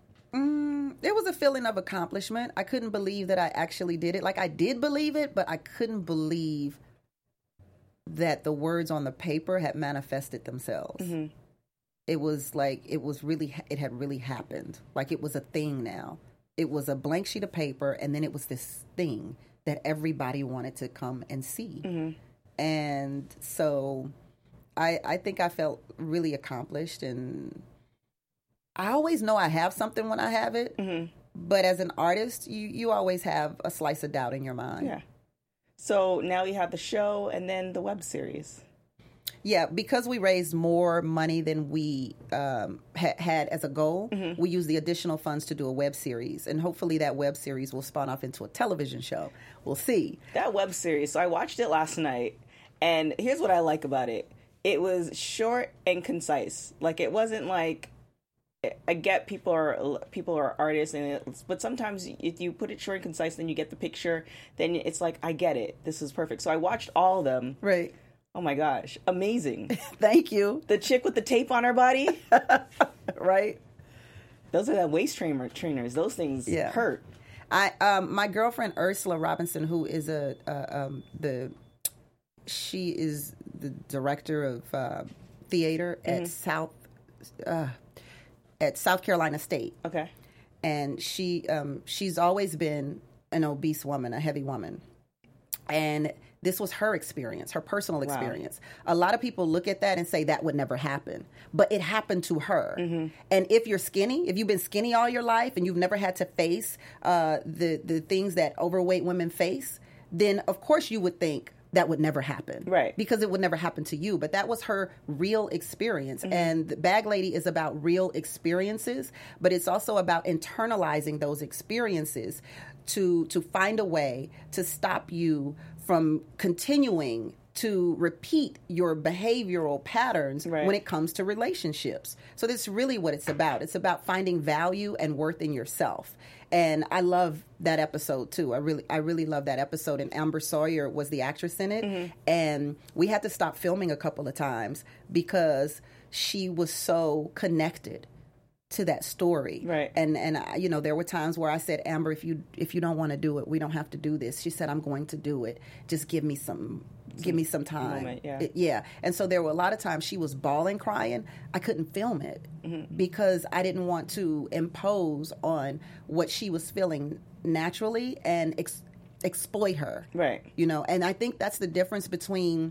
Mm, it was a feeling of accomplishment. I couldn't believe that I actually did it. Like, I did believe it, but I couldn't believe that the words on the paper had manifested themselves. Mm-hmm. It was like, it was really, it had really happened. Like, it was a thing now. It was a blank sheet of paper, and then it was this thing that everybody wanted to come and see. Mm-hmm. And so I, I think I felt really accomplished, and I always know I have something when I have it. Mm-hmm. But as an artist, you, you always have a slice of doubt in your mind. Yeah. So now you have the show and then the web series. Yeah, because we raised more money than we um, ha- had as a goal, mm-hmm. we used the additional funds to do a web series. And hopefully that web series will spawn off into a television show. We'll see. That web series, so I watched it last night, and here's what I like about it. It was short and concise. Like, it wasn't like, I get people are people are artists, and it's, but sometimes if you put it short and concise, then you get the picture. Then it's like, I get it. This is perfect. So I watched all of them. Right. Oh my gosh, amazing! Thank you. The chick with the tape on her body, right? Those are the waist trainer trainers. Those things yeah. hurt. I um, my girlfriend Ursula Robinson, who is a uh, um, the she is the director of uh, theater mm-hmm. at South. Uh, at South Carolina State. Okay. And she um, she's always been an obese woman, a heavy woman. And this was her experience, her personal experience. Wow. A lot of people look at that and say that would never happen. But it happened to her. Mm-hmm. And if you're skinny, if you've been skinny all your life and you've never had to face uh, the, the things that overweight women face, then of course you would think, that would never happen. Right. Because it would never happen to you. But that was her real experience. Mm-hmm. And the Bag Lady is about real experiences, but it's also about internalizing those experiences to to find a way to stop you from continuing to repeat your behavioral patterns right. when it comes to relationships. So that's really what it's about. It's about finding value and worth in yourself. And I love that episode too. I really, I really love that episode. And Amber Sawyer was the actress in it. Mm-hmm. And we had to stop filming a couple of times because she was so connected to that story. Right. And, and I, you know, there were times where I said, Amber, if you, if you don't want to do it, we don't have to do this. She said, I'm going to do it. Just give me some, some give me some time. Moment, yeah. It, yeah. And so there were a lot of times she was bawling, crying. I couldn't film it mm-hmm. because I didn't want to impose on what she was feeling naturally and ex- exploit her. Right. You know, and I think that's the difference between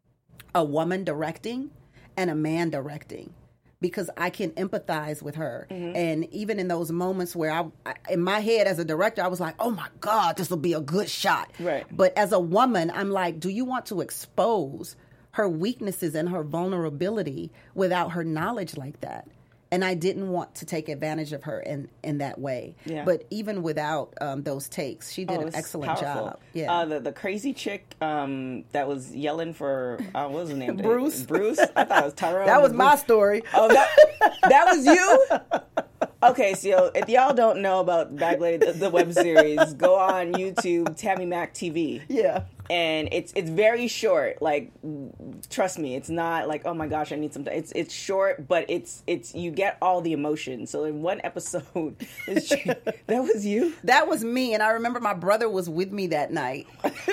a woman directing and a man directing. Because I can empathize with her. Mm-hmm. And even in those moments where I, I, in my head as a director, I was like, oh my God, this will be a good shot. Right. But as a woman, I'm like, do you want to expose her weaknesses and her vulnerability without her knowledge like that? And I didn't want to take advantage of her in, in that way. Yeah. But even without um, those takes, she did oh, an excellent powerful. job. Yeah. Uh, the, the crazy chick um, that was yelling for, uh, what was his name? Bruce. Bruce? I thought it was Tyrone. That was Bruce. my story. Oh, that, that was you? Okay, so if y'all don't know about Bag Lady, the, the web series, go on YouTube, Tammy Mac T V. Yeah. And it's it's very short. Like, trust me, it's not like, oh my gosh, I need some time. It's it's short, but it's it's you get all the emotion. So in one episode, it's, that was you? That was me, and I remember my brother was with me that night.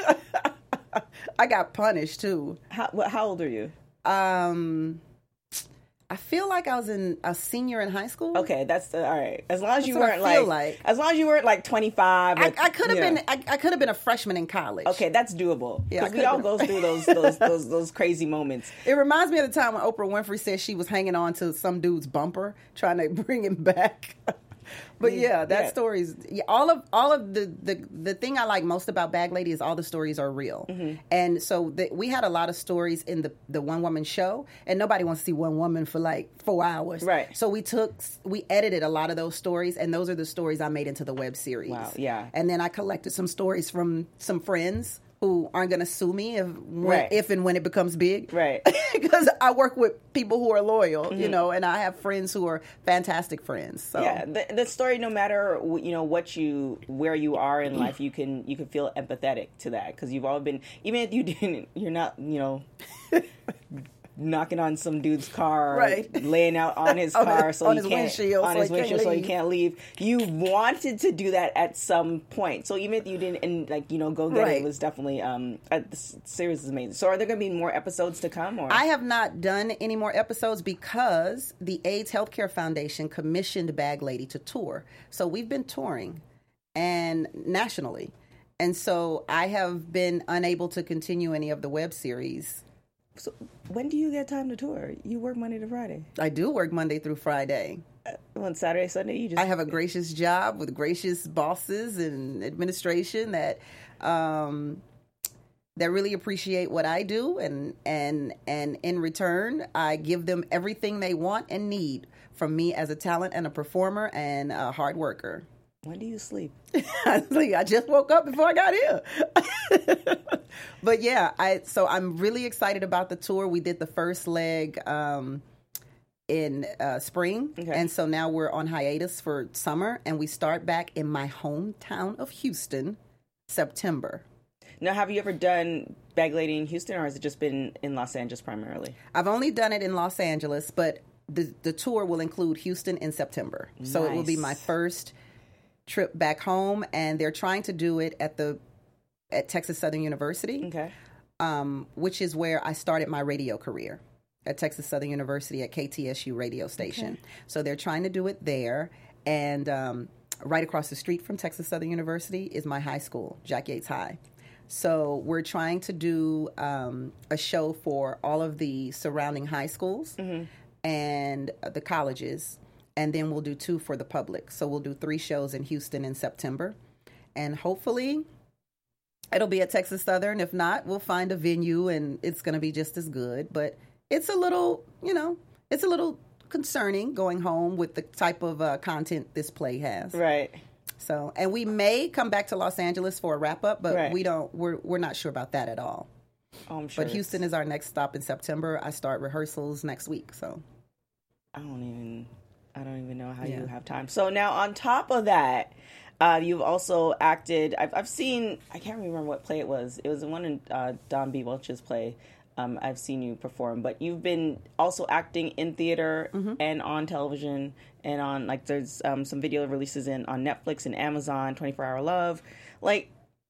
I got punished too. How what, how old are you? Um, I feel like I was in a senior in high school. Okay, that's the, all right. As long as that's you what weren't I feel like, like, as long as you weren't like twenty-five. I, I could have you know. been. I, I could have been a freshman in college. Okay, that's doable. Yeah, because we all go through those those those those crazy moments. It reminds me of the time when Oprah Winfrey said she was hanging on to some dude's bumper, trying to bring him back. But yeah, that yeah. story's yeah, all of all of the, the the thing I like most about Bag Lady is all the stories are real, mm-hmm. and so the, we had a lot of stories in the the one woman show, and nobody wants to see one woman for like four hours, right? So we took we edited a lot of those stories, and those are the stories I made into the web series. Wow, yeah. And then I collected some stories from some friends who aren't going to sue me if, when, Right. if and when it becomes big. Right. Because I work with people who are loyal, Mm-hmm. you know, and I have friends who are fantastic friends. So Yeah, the, the story, no matter you know what you, where you are in life, you can you can feel empathetic to that because you've all been, even if you didn't, you're not, you know, knocking on some dude's car, Right. laying out on his On car his- so on he his can't, windshield on so his he can't windshield so he leave. can't leave. You wanted to do that at some point, so even if you didn't, and like you know, go get it, Right. it was definitely um, uh, this series is amazing. So, are there going to be more episodes to come? Or I have not done any more episodes because the AIDS Healthcare Foundation commissioned Bag Lady to tour. So we've been touring and nationally. And so I have been unable to continue any of the web series. so when do you get time to tour? You work Monday to Friday. I do work Monday through Friday. On Saturday, Sunday, you just I have a gracious job with gracious bosses and administration that um, that really appreciate what I do, and and and in return, I give them everything they want and need from me as a talent and a performer and a hard worker. When do you sleep? I just woke up before I got here. But yeah, I so I'm really excited about the tour. We did the first leg um, in uh, spring, Okay. and so now we're on hiatus for summer, and we start back in my hometown of Houston, September. Now, have you ever done Bag Lady in Houston, or has it just been in Los Angeles primarily? I've only done it in Los Angeles, but the the tour will include Houston in September, so it will be Nice. my first trip back home, and they're trying to do it at the at Texas Southern University. Okay. Um, which is where I started my radio career, at Texas Southern University at K T S U radio station. So they're trying to do it there. And um, right across the street from Texas Southern University is my high school, Jack Yates High. So we're trying to do um, a show for all of the surrounding high schools and uh, the colleges. And then we'll do two for the public. So we'll do three shows in Houston in September. And hopefully it'll be at Texas Southern. If not, we'll find a venue and it's going to be just as good. But it's a little, you know, it's a little concerning going home with the type of uh, content this play has. Right. So, and we may come back to Los Angeles for a wrap up, but Right. we don't, we're, we're not sure about that at all. Oh, I'm sure. But Houston it's- is our next stop in September. I start rehearsals next week. So, I don't even. I don't even know how Yeah. you have time. So now, on top of that, uh, you've also acted. I've, I've seen. I can't remember what play it was. It was the one in uh, Don B. Welch's play. Um, I've seen you perform, but you've been also acting in theater and on television and on like there's um, some video releases in on Netflix and Amazon. twenty-four hour Love. Like,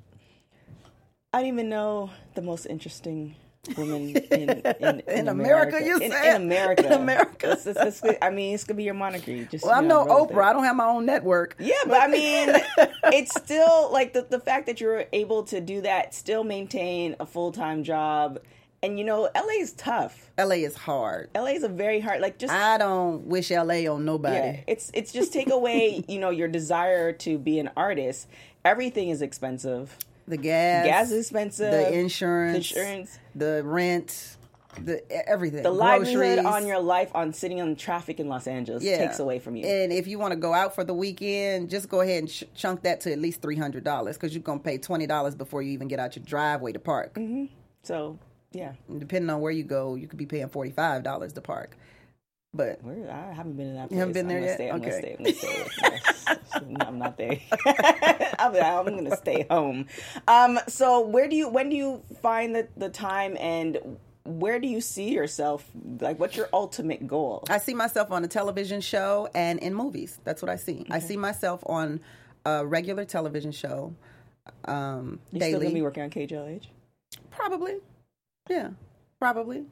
I don't even know the most interesting woman in in, in, In America, you in, said? in America. In America. It's- it's- it's- I mean, it's gonna be your moniker. You just, well, I'm you know, no roll with Oprah. it. I don't have my own network. Yeah, but I mean, it's still like the the fact that you're able to do that, still maintain a full time job, and you know, L A is tough. L A is hard. L A is a very hard. Like just I don't wish L A on nobody. yeah, it's it's just take away you know your desire to be an artist. Everything is expensive. The gas, Gas is expensive. the insurance, the insurance, the rent, the everything. the livelihood Groceries. on your life on sitting on traffic in Los Angeles Yeah. takes away from you. And if you want to go out for the weekend, just go ahead and ch- chunk that to at least three hundred dollars because you're gonna pay twenty dollars before you even get out your driveway to park. Mm-hmm. So yeah, And depending on where you go, you could be paying forty five dollars to park. But Where, I haven't been in that place. You haven't been I'm there gonna yet? Stay, I'm Okay. gonna stay. I'm gonna stay away from this. I'm not there. I'm, I'm gonna stay home. Um, so where do you? When do you find the the time, and where do you see yourself? Like, what's your ultimate goal? I see myself on a television show and in movies. That's what I see. I see myself on a regular television show um, You're daily. still gonna be working on K J L H? Probably. Yeah, probably.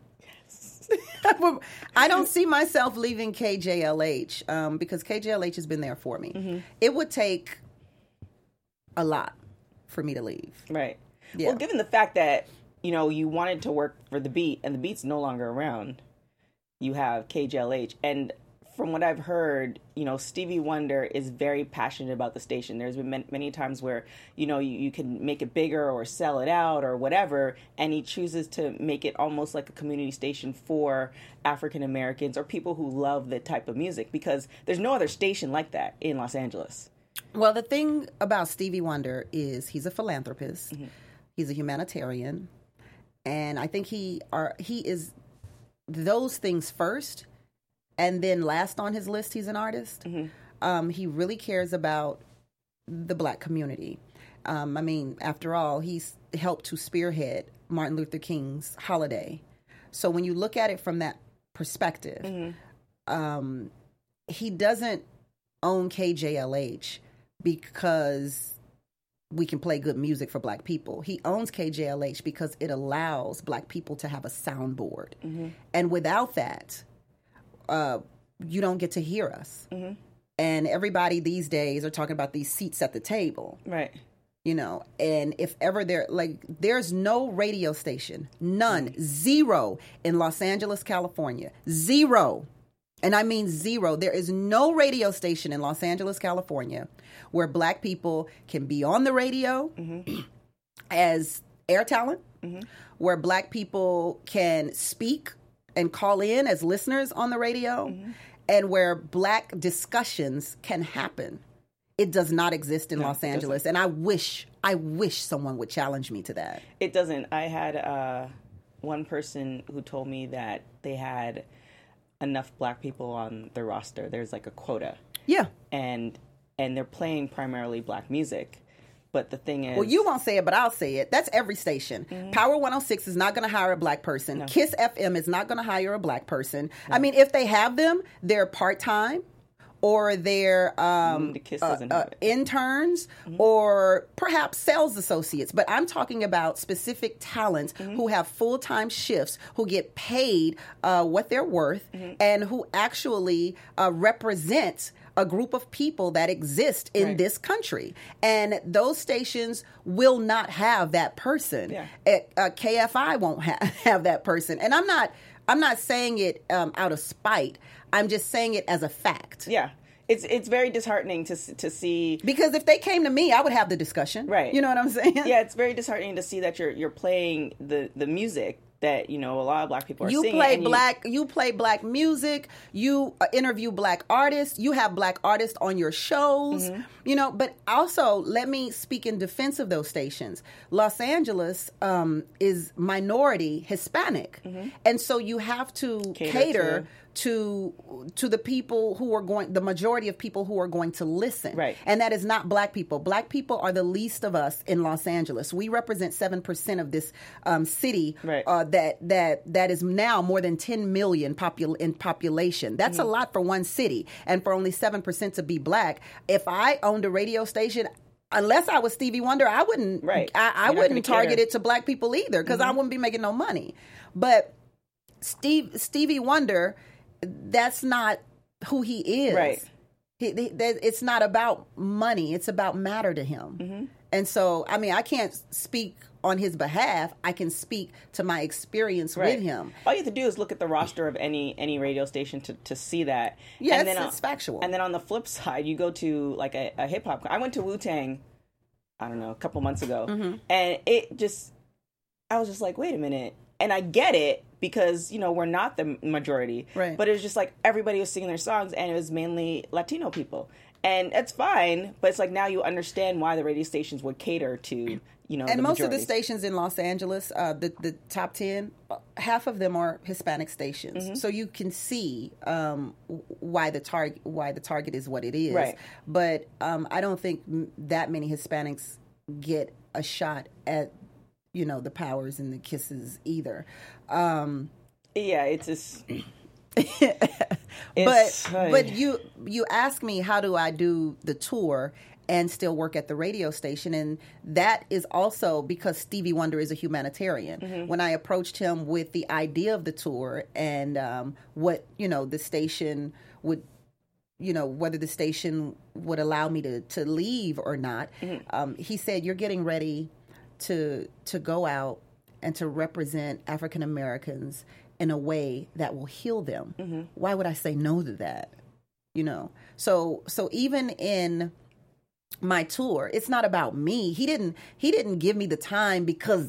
I don't see myself leaving K J L H um, because K J L H has been there for me. Mm-hmm. It would take a lot for me to leave. Right. Yeah. Well, given the fact that you know you wanted to work for the Beat, and the Beat's no longer around, you have K J L H, and from what I've heard, you know, Stevie Wonder is very passionate about the station. There's been many, many times where, you know, you, you can make it bigger or sell it out or whatever, and he chooses to make it almost like a community station for African Americans or people who love the type of music, because there's no other station like that in Los Angeles. Well, the thing about Stevie Wonder is he's a philanthropist. Mm-hmm. He's a humanitarian. And I think he are he is those things first. And then last on his list, he's an artist. Mm-hmm. Um, he really cares about the Black community. Um, I mean, after all, he's helped to spearhead Martin Luther King's holiday. So when you look at it from that perspective, mm-hmm. um, he doesn't own K J L H because we can play good music for Black people. He owns K J L H because it allows Black people to have a soundboard. Mm-hmm. And without that, uh, you don't get to hear us. Mm-hmm. And everybody these days are talking about these seats at the table. Right. You know, and if ever there, like, there's no radio station, none, mm-hmm. zero in Los Angeles, California, zero. And I mean zero. There is no radio station in Los Angeles, California, where Black people can be on the radio mm-hmm. as air talent, mm-hmm. where Black people can speak and call in as listeners on the radio, mm-hmm. and where Black discussions can happen. It does not exist in no, Los Angeles, and I wish, I wish someone would challenge me to that. It doesn't. I had uh, one person who told me that they had enough Black people on their roster. There's like a quota. Yeah. And and they're playing primarily Black music. But the thing is... Well, you won't say it, but I'll say it. That's every station. Mm-hmm. Power one oh six is not going to hire a Black person. No. Kiss F M is not going to hire a Black person. No. I mean, if they have them, they're part-time. Or they're um, the Kiss uh, doesn't uh, have it. interns, mm-hmm. or perhaps sales associates. But I'm talking about specific talents mm-hmm. who have full-time shifts, who get paid uh, what they're worth, mm-hmm. and who actually uh, represent a group of people that exist in right. this country. And those stations will not have that person. Yeah. Uh, K F I won't ha- have that person. And I'm not... I'm not saying it um, out of spite. I'm just saying it as a fact. Yeah. It's it's very disheartening to to see. Because if they came to me, I would have the discussion. Right. You know what I'm saying? Yeah, it's very disheartening to see that you're you're playing the, the music that, you know, a lot of Black people are you singing. Play and black, you, you play Black music. You uh, interview Black artists. You have Black artists on your shows. Mm-hmm. You know, but also, let me speak in defense of those stations. Los Angeles um, is minority Hispanic. Mm-hmm. And so you have to cater, cater to to the people who are going, the majority of people who are going to listen. Right. And that is not Black people. Black people are the least of us in Los Angeles. We represent seven percent of this um, city right. uh, that that that is now more than ten million popul- in population. That's mm-hmm. a lot for one city. And for only seven percent to be Black. If I owned a radio station, unless I was Stevie Wonder, I wouldn't right. I, I wouldn't target cater. it to Black people either, because mm-hmm. I wouldn't be making no money. But Steve Stevie Wonder, that's not who he is. Right. He, he, it's not about money. It's about matter to him. Mm-hmm. And so, I mean, I can't speak on his behalf. I can speak to my experience right. with him. All you have to do is look at the roster of any any radio station to, to see that. Yes, and then it's on, factual. And then on the flip side, you go to like a, a hip hop. I went to Wu-Tang, I don't know, a couple months ago. Mm-hmm. And it just, I was just like, wait a minute. And I get it, because, you know, we're not the majority. Right. But it was just like everybody was singing their songs, and it was mainly Latino people. And it's fine, but it's like now you understand why the radio stations would cater to, you know, and the most majority. of the stations in Los Angeles, uh, the, the top ten, half of them are Hispanic stations. Mm-hmm. So you can see um, why the target why the target is what it is. Right. But um, I don't think that many Hispanics get a shot at, you know, the Powers and the Kisses either. Um, yeah, it's just... but but you you ask me, how do I do the tour and still work at the radio station? And that is also because Stevie Wonder is a humanitarian. Mm-hmm. When I approached him with the idea of the tour and um, what, you know, the station would, you know, whether the station would allow me to, to leave or not, mm-hmm. um, he said, you're getting ready to to go out and to represent African Americans in a way that will heal them. Mm-hmm. Why would I say no to that? You know, so so even in my tour, it's not about me. He didn't he didn't give me the time because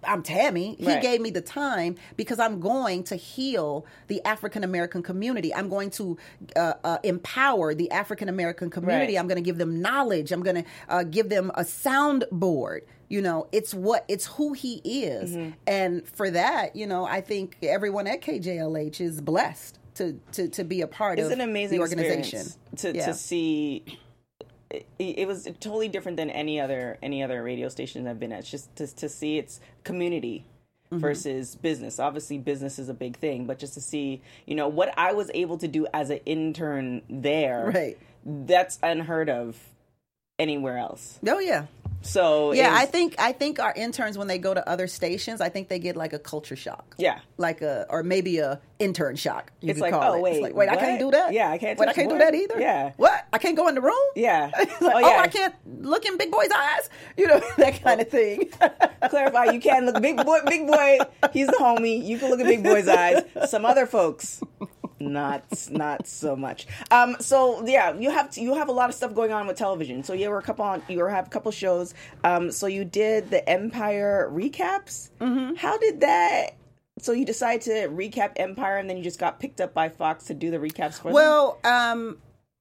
I'm Tammy. He Right. gave me the time because I'm going to heal the African American community. I'm going to uh, uh, empower the African American community. Right. I'm going to give them knowledge. I'm going to uh, give them a soundboard. You know, it's what it's who he is, Mm-hmm. and for that, you know, I think everyone at K J L H is blessed to to to be a part It's of an amazing the organization. experience to Yeah. to see. It, it was totally different than any other any other radio station I've been at. It's just to to see its community Mm-hmm. versus business. Obviously, business is a big thing, but just to see, you know, what I was able to do as an intern there, Right. that's unheard of anywhere else. Oh yeah. So Yeah, it's- I think I think our interns when they go to other stations, I think they get like a culture shock. yeah. Like a or maybe a intern shock. You It's could like, call oh, it. wait, It's like, wait, I what? can't do that. Yeah, I can't Wait, I touch can't do what? that either. Yeah. What? I can't go in the room. Yeah. Like, Oh, oh, yeah. I can't look in Big Boy's eyes. You know that kind of thing. Clarify, you can look big boy. Big boy, he's the homie. You can look at big boy's eyes. Some other folks, not not so much. Um, so yeah, you have to, you have a lot of stuff going on with television. So you were a couple on, you have a couple shows. Um, so you did the Empire recaps. Mm-hmm. How did that? So you decided to recap Empire, and then you just got picked up by Fox to do the recaps for them? Well, um,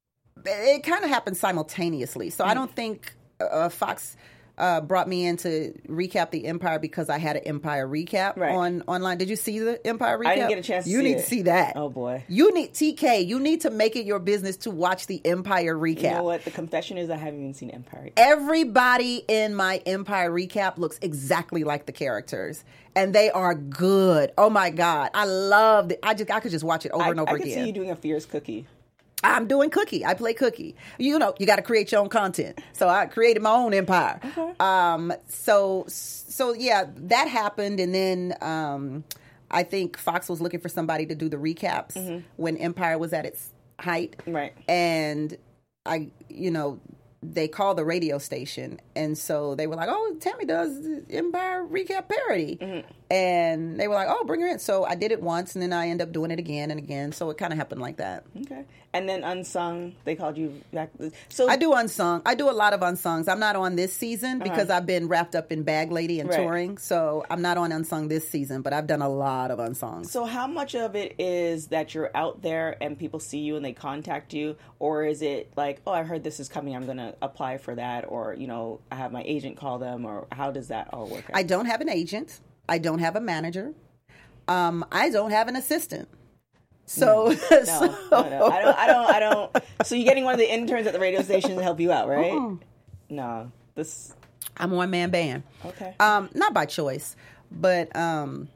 it kind of happened simultaneously. So I don't think uh, Fox uh, brought me in to recap the Empire because I had an Empire recap Right. on online. Did you see the Empire recap? I didn't get a chance to You see need it. to see that. Oh, boy. You need T K. You need to make it your business to watch the Empire recap. You know what? The confession is I haven't even seen Empire. Everybody in my Empire recap looks exactly like the characters, and they are good. Oh my God, I love it. I just I could just watch it over I, and over I could again. see you doing a fierce cookie. I'm doing Cookie. I play Cookie. You know, you got to create your own content. So I created my own empire. Okay. Um, so, so yeah, that happened. And then um, I think Fox was looking for somebody to do the recaps when Empire was at its height. Right. And I, you know, they called the radio station. And so they were like, oh, Tammy does the Empire recap parody. And they were like, oh, bring her in. So I did it once, and then I end up doing it again and again. So it kind of happened like that. Okay. And then Unsung, they called you back. So I do unsung. I do a lot of unsungs. I'm not on this season because I've been wrapped up in Bag Lady and Right. touring. So I'm not on unsung this season, but I've done a lot of unsungs. So how much of it is that you're out there and people see you and they contact you, or is it like, oh, I heard this is coming, I'm going to apply for that, or, you know, I have my agent call them, or how does that all work out? I don't have an agent. I don't have a manager. Um, I don't have an assistant. So, no, so no, no. I don't, I don't, I don't. So you're getting one of the interns at the radio station to help you out, right? Mm-mm. No, this, I'm one man band. okay. Um, not by choice, but um,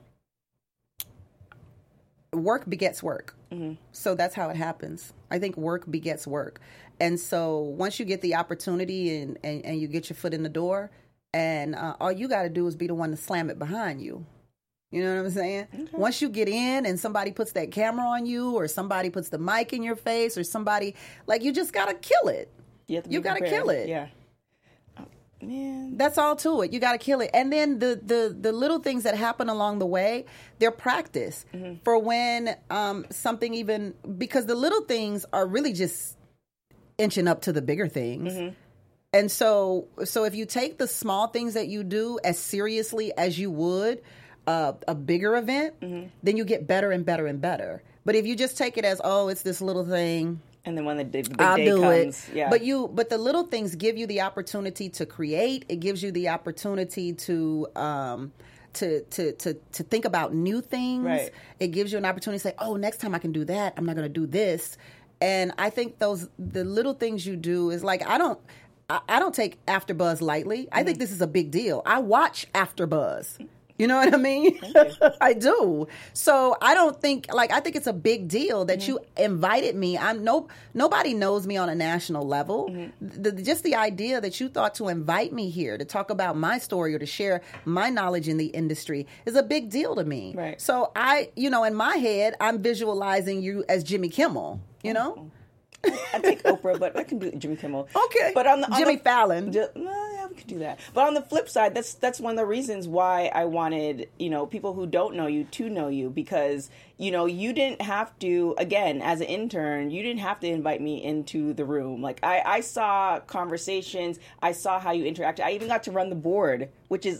work begets work. Mm-hmm. So that's how it happens. I think work begets work. And so once you get the opportunity and, and, and you get your foot in the door, and uh, all you got to do is be the one to slam it behind you. You know what I'm saying? Okay. Once you get in and somebody puts that camera on you, or somebody puts the mic in your face, or somebody, like, you just got to kill it. You, have to You be got to prepared. kill it. Yeah. Oh, man. That's all to it. You got to kill it. And then the, the, the little things that happen along the way, they're practice for when um, something even, because the little things are really just inching up to the bigger things. And so, so if you take the small things that you do as seriously as you would uh, a bigger event, then you get better and better and better. But if you just take it as, oh, it's this little thing, And then when the, the big I'll day do comes, it. yeah. But you, but the little things give you the opportunity to create. It gives you the opportunity to, um, to, to, to, to think about new things. Right. It gives you an opportunity to say, oh, next time I can do that. I'm not going to do this. And I think those, the little things you do is like, I don't, I, I don't take AfterBuzz lightly. I think this is a big deal. I watch AfterBuzz. You know what I mean? I do. So I don't think, like, I think it's a big deal that Mm-hmm. you invited me. I'm no, nobody knows me on a national level. Mm-hmm. The, just the idea that you thought to invite me here to talk about my story or to share my knowledge in the industry is a big deal to me. Right. So I, you know, in my head, I'm visualizing you as Jimmy Kimmel, you know? I take Oprah, but I can do Jimmy Kimmel. Okay. But on the on Jimmy the, Fallon. Ju- well, yeah, we could do that. But on the flip side, that's that's one of the reasons why I wanted, you know, people who don't know you to know you, because, you know, you didn't have to, again, as an intern, you didn't have to invite me into the room. Like, I, I saw conversations, I saw how you interacted. I even got to run the board, which is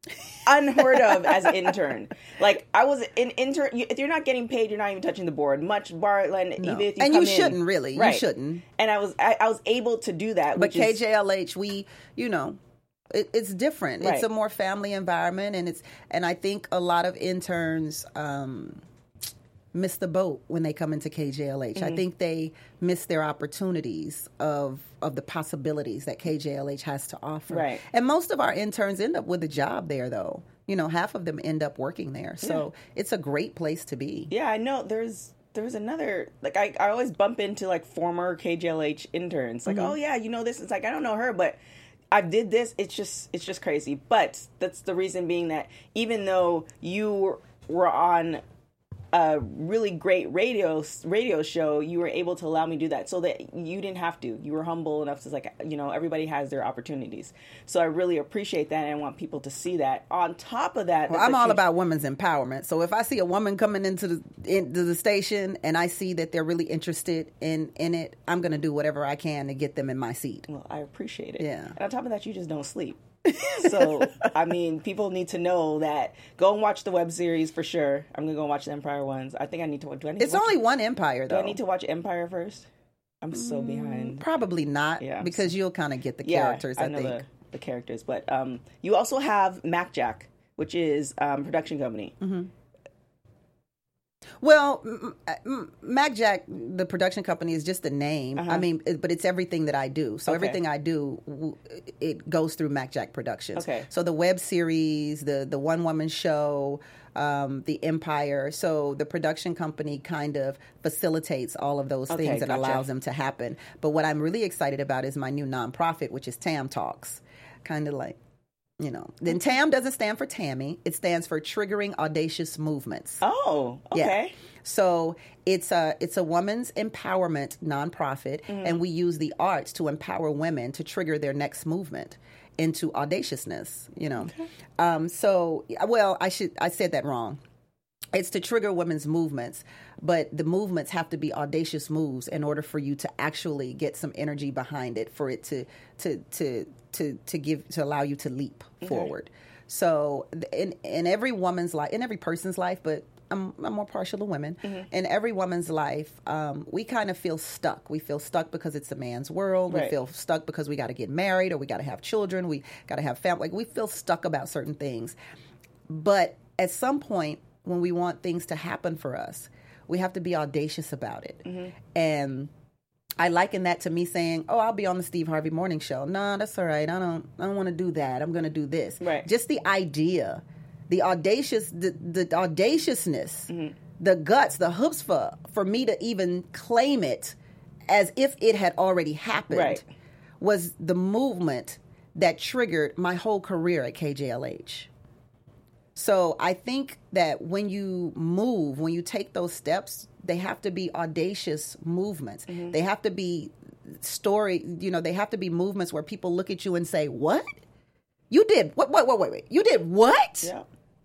unheard of as an intern. Like, I was an intern. You, if you're not getting paid, you're not even touching the board. Much Bartland, No. even if you and come you in, shouldn't really. right. You shouldn't. And I was, I, I was able to do that. But which is, K J L H, we, you know, it, it's different. Right. It's a more family environment, and it's, and I think a lot of interns um, miss the boat when they come into K J L H. Mm-hmm. I think they miss their opportunities of of the possibilities that K J L H has to offer. Right. And most of our interns end up with a job there, though. You know, half of them end up working there. So yeah. It's a great place to be. Yeah, I know. There's there's another, like, I, I always bump into, like, former K J L H interns. Like, mm-hmm. oh, yeah, you know this. It's like, I don't know her, but I did this. It's just, it's just crazy. But that's the reason being that even though you were on a really great radio radio show, you were able to allow me to do that so that you didn't have to. You were humble enough to, like, you know, everybody has their opportunities. So I really appreciate that, and I want people to see that. On top of that, well, I'm all huge... about women's empowerment. So if I see a woman coming into the into the station and I see that they're really interested in in it, I'm going to do whatever I can to get them in my seat. Well, I appreciate it. Yeah. And on top of that, you just don't sleep. So, I mean, people need to know that. Go and watch the web series for sure. I'm going to go watch the Empire ones. I think I need to, do I need it's to watch only it? one Empire, though. Do I need to watch Empire first? I'm so behind. Probably not, yeah, because so, you'll kind of get the characters, yeah, I, I know think. The, the characters. But um, you also have MacJack, which is um, production company. Mm-hmm. Well, MacJack, the production company, is just a name. Uh-huh. I mean, but it's everything that I do. So okay. everything I do, it goes through MacJack Productions. Okay. So the web series, the the one woman show, um, the Empire. So the production company kind of facilitates all of those okay, things and gotcha. allows them to happen. But what I'm really excited about is my new nonprofit, which is Tam Talks, kind of like. You know, then TAM doesn't stand for Tammy. It stands for Triggering Audacious Movements. Oh, okay. Yeah. So it's a it's a woman's empowerment nonprofit, mm-hmm. and we use the arts to empower women to trigger their next movement into audaciousness. You know, okay. um, so well, I should I said that wrong. It's to trigger women's movements, but the movements have to be audacious moves in order for you to actually get some energy behind it, for it to to to to to give to allow you to leap okay. forward. So in in every woman's life, in every person's life, but I'm, I'm more partial to women. Mm-hmm. In every woman's life, um, we kind of feel stuck. We feel stuck because it's a man's world. Right. We feel stuck because we got to get married or we got to have children. We got to have family. Like, we feel stuck about certain things. But at some point, when we want things to happen for us, we have to be audacious about it. Mm-hmm. And I liken that to me saying, "Oh, I'll be on the Steve Harvey Morning Show." No, that's all right. I don't. I don't want to do that. I'm going to do this. Right. Just the idea, the audacious, the, the audaciousness, mm-hmm. the guts, the chutzpah for me to even claim it as if it had already happened, right. was the movement that triggered my whole career at K J L H. So I think that when you move, when you take those steps, they have to be audacious movements. Mm-hmm. They have to be story, you know, they have to be movements where people look at you and say, "What? You did what? Wait, wait, wait, wait. You did what? Yeah.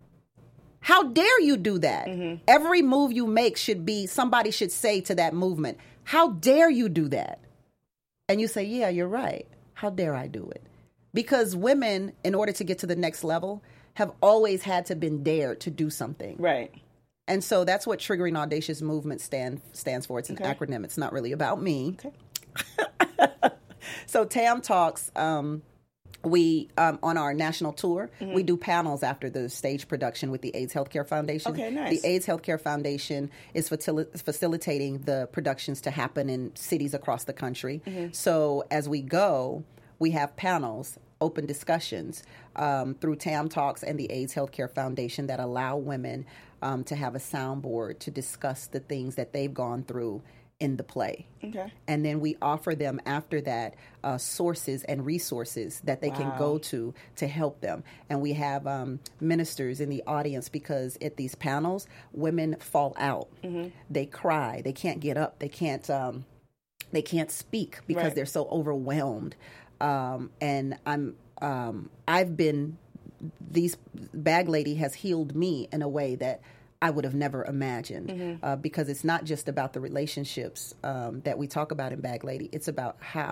How dare you do that?" Mm-hmm. Every move you make should be, somebody should say to that movement, "How dare you do that?" And you say, "Yeah, you're right. How dare I do it?" Because women, in order to get to the next level, have always had to been dared to do something. Right. And so that's what Triggering Audacious Movement stand, stands for. It's an okay. acronym. It's not really about me. Okay. So Tam Talks, um, we, um, on our national tour, mm-hmm. we do panels after the stage production with the AIDS Healthcare Foundation. Okay, nice. The AIDS Healthcare Foundation is facil- facilitating the productions to happen in cities across the country. Mm-hmm. So as we go, we have panels, open discussions um, through Tam Talks and the AIDS Healthcare Foundation that allow women um, to have a soundboard to discuss the things that they've gone through in the play. Okay. And then we offer them after that uh, sources and resources that they wow. can go to to help them. And we have um, ministers in the audience, because at these panels, women fall out. Mm-hmm. They cry. They can't get up. They can't. Um, they can't speak because right. they're so overwhelmed. Um, and I'm, um, I've been, these Bag Lady has healed me in a way that I would have never imagined, mm-hmm. uh, because it's not just about the relationships um, that we talk about in Bag Lady. It's about how,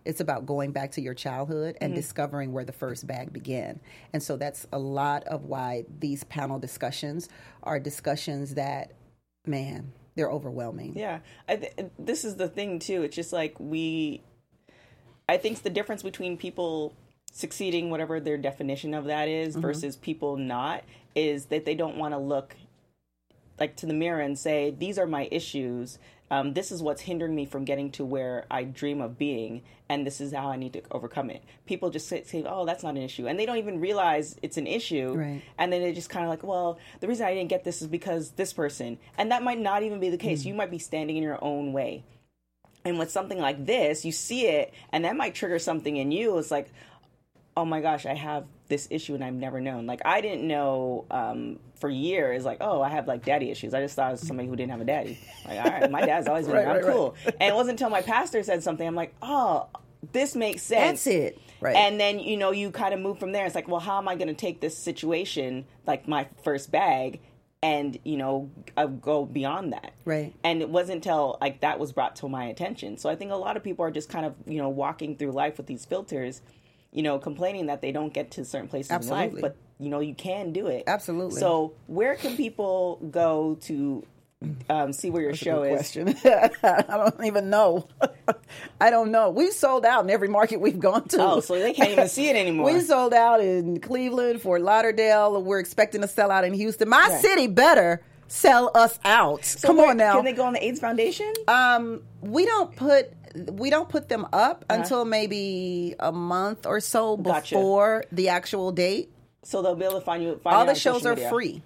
It's about going back to your childhood and mm-hmm. discovering where the first bag began. And so that's a lot of why these panel discussions are discussions that, man, they're overwhelming. Yeah. I th- this is the thing, too. It's just like we, I think it's the difference between people succeeding, whatever their definition of that is, mm-hmm. versus people not, is that they don't want to look like to the mirror and say, these are my issues. Um, this is what's hindering me from getting to where I dream of being, and this is how I need to overcome it. People just say, say oh, that's not an issue. And they don't even realize it's an issue. Right. And then they just kind of like, well, the reason I didn't get this is because this person. And that might not even be the case. Mm. You might be standing in your own way. And with something like this, you see it, and that might trigger something in you. It's like, oh my gosh, I have this issue and I've never known. Like, I didn't know um, for years, like, oh, I have like daddy issues. I just thought I was somebody who didn't have a daddy. Like, all right, my dad's always been right, around, right, cool. Right. And it wasn't until my pastor said something, I'm like, oh, this makes sense. That's it. Right. And then, you know, you kind of move from there. It's like, well, how am I going to take this situation, like my first bag, and, you know, uh, go beyond that. Right. And it wasn't until, like, that was brought to my attention. So I think a lot of people are just kind of, you know, walking through life with these filters, you know, complaining that they don't get to certain places Absolutely. in life. But, you know, you can do it. Absolutely. So where can people go to um, see where your That's show a good is? Question. I don't even know. I don't know. We've sold out in every market we've gone to. Oh, so they can't even see it anymore. We sold out in Cleveland, Fort Lauderdale. We're expecting to sell out in Houston. My yeah. city better sell us out. So Come where, on now. Can they go on the AIDS Foundation? Um, we don't put we don't put them up Uh-huh. until maybe a month or so Gotcha. before the actual date. So they'll be able to find you. Find All you the on shows social are media. free.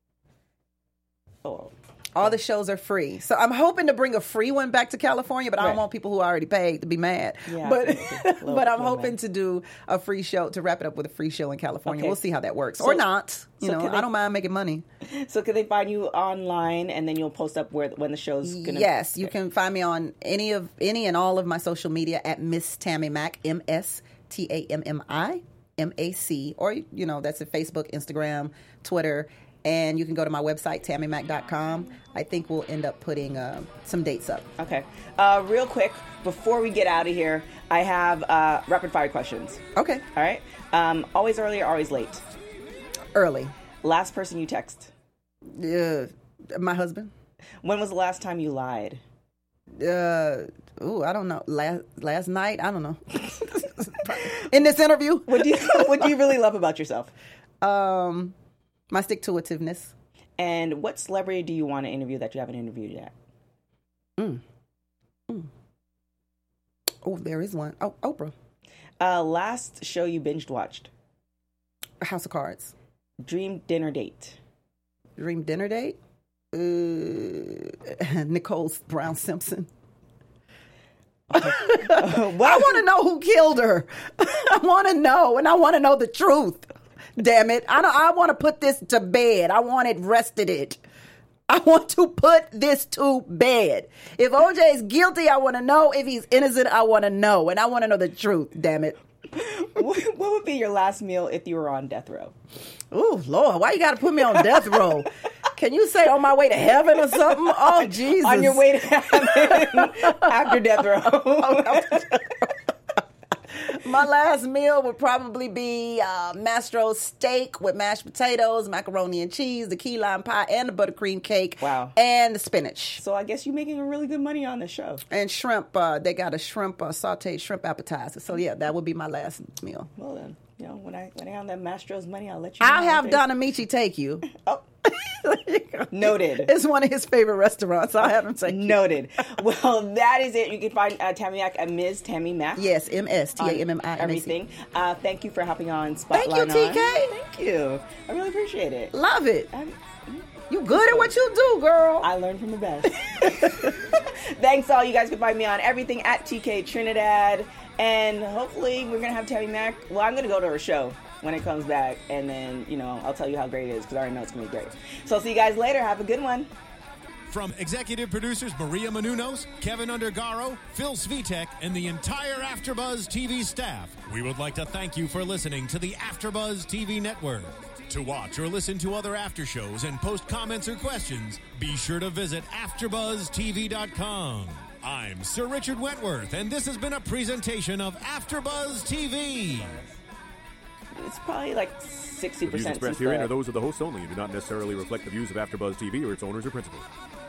Oh. All the shows are free. So I'm hoping to bring a free one back to California, but I don't Right. want people who already paid to be mad. Yeah, but okay, okay. Little- but I'm little hoping mad. to do a free show, to wrap it up with a free show in California. Okay. We'll see how that works. So- or not. You so know, can they- I don't mind making money. So can they find you online, and then you'll post up where when the show's gonna? Yes, you can find me on any of any and all of my social media at Miss Tammy Mac, M S T A M M I M A C, or you know that's at Facebook, Instagram, Twitter, and you can go to my website tammy mac dot com. I think we'll end up putting uh, some dates up. Okay. Uh, real quick, before we get out of here, I have uh, rapid fire questions. Okay, All right. Um, always early or always late? early. Last person you text? Uh, my husband. When was the last time you lied? Uh, ooh, I don't know. Last last night, I don't know. In this interview, What do you What do you really love about yourself? um, my stick to itiveness. And what celebrity do you want to interview that you haven't interviewed yet? Mm. Mm. Oh, there is one. Oh, Oprah. Uh, last show you binged watched? House of Cards. Dream dinner date? Dream dinner date. Uh, Nicole Brown Simpson. Uh, I want to know who killed her. I want to know, and I want to know the truth. Damn it! I don't, I want to put this to bed. I want it rested. It. I want to put this to bed. If O J is guilty, I want to know. If he's innocent, I want to know, and I want to know the truth. Damn it! What what would be your last meal if you were on death row? Oh Lord, why you got to put me on death row? Can you say on my way to heaven or something? Oh Jesus! On your way to heaven after death row. My last meal would probably be uh, Mastro's steak with mashed potatoes, macaroni and cheese, the key lime pie, and the buttercream cake. Wow. And the spinach. So I guess you're making really good money on this show. And shrimp. Uh, they got a shrimp, uh, sauteed shrimp appetizer. So, yeah, that would be my last meal. Well then, you know, when I when I have that Mastro's money, I'll let you know. I'll have how Don Amici take you. Oh. Noted. It's one of his favorite restaurants. I'll have him take you. Noted. Well, that is it. You can find uh, Tammy Mac at Miz Tammy Mac. Yes, M S T A M M I M A C. Everything. Uh, thank you for hopping on Spotlight. Thank you, T K. On. Thank you. I really appreciate it. Love it. I'm, You good at what you do, girl. I learned from the best. Thanks all. You guys can find me on everything at T K Trinidad. And hopefully we're going to have Tammy Mac. Well, I'm going to go to her show when it comes back. And then, you know, I'll tell you how great it is because I already know it's going to be great. So I'll see you guys later. Have a good one. From executive producers Maria Menounos, Kevin Undergaro, Phil Svitek, and the entire AfterBuzz T V staff, we would like to thank you for listening to the AfterBuzz T V network. To watch or listen to other after shows and post comments or questions, be sure to visit after buzz t v dot com. I'm Sir Richard Wentworth, and this has been a presentation of AfterBuzz T V. It's probably like sixty The views percent. expressed herein are those of the hosts only and do not necessarily reflect the views of AfterBuzz T V or its owners or principals.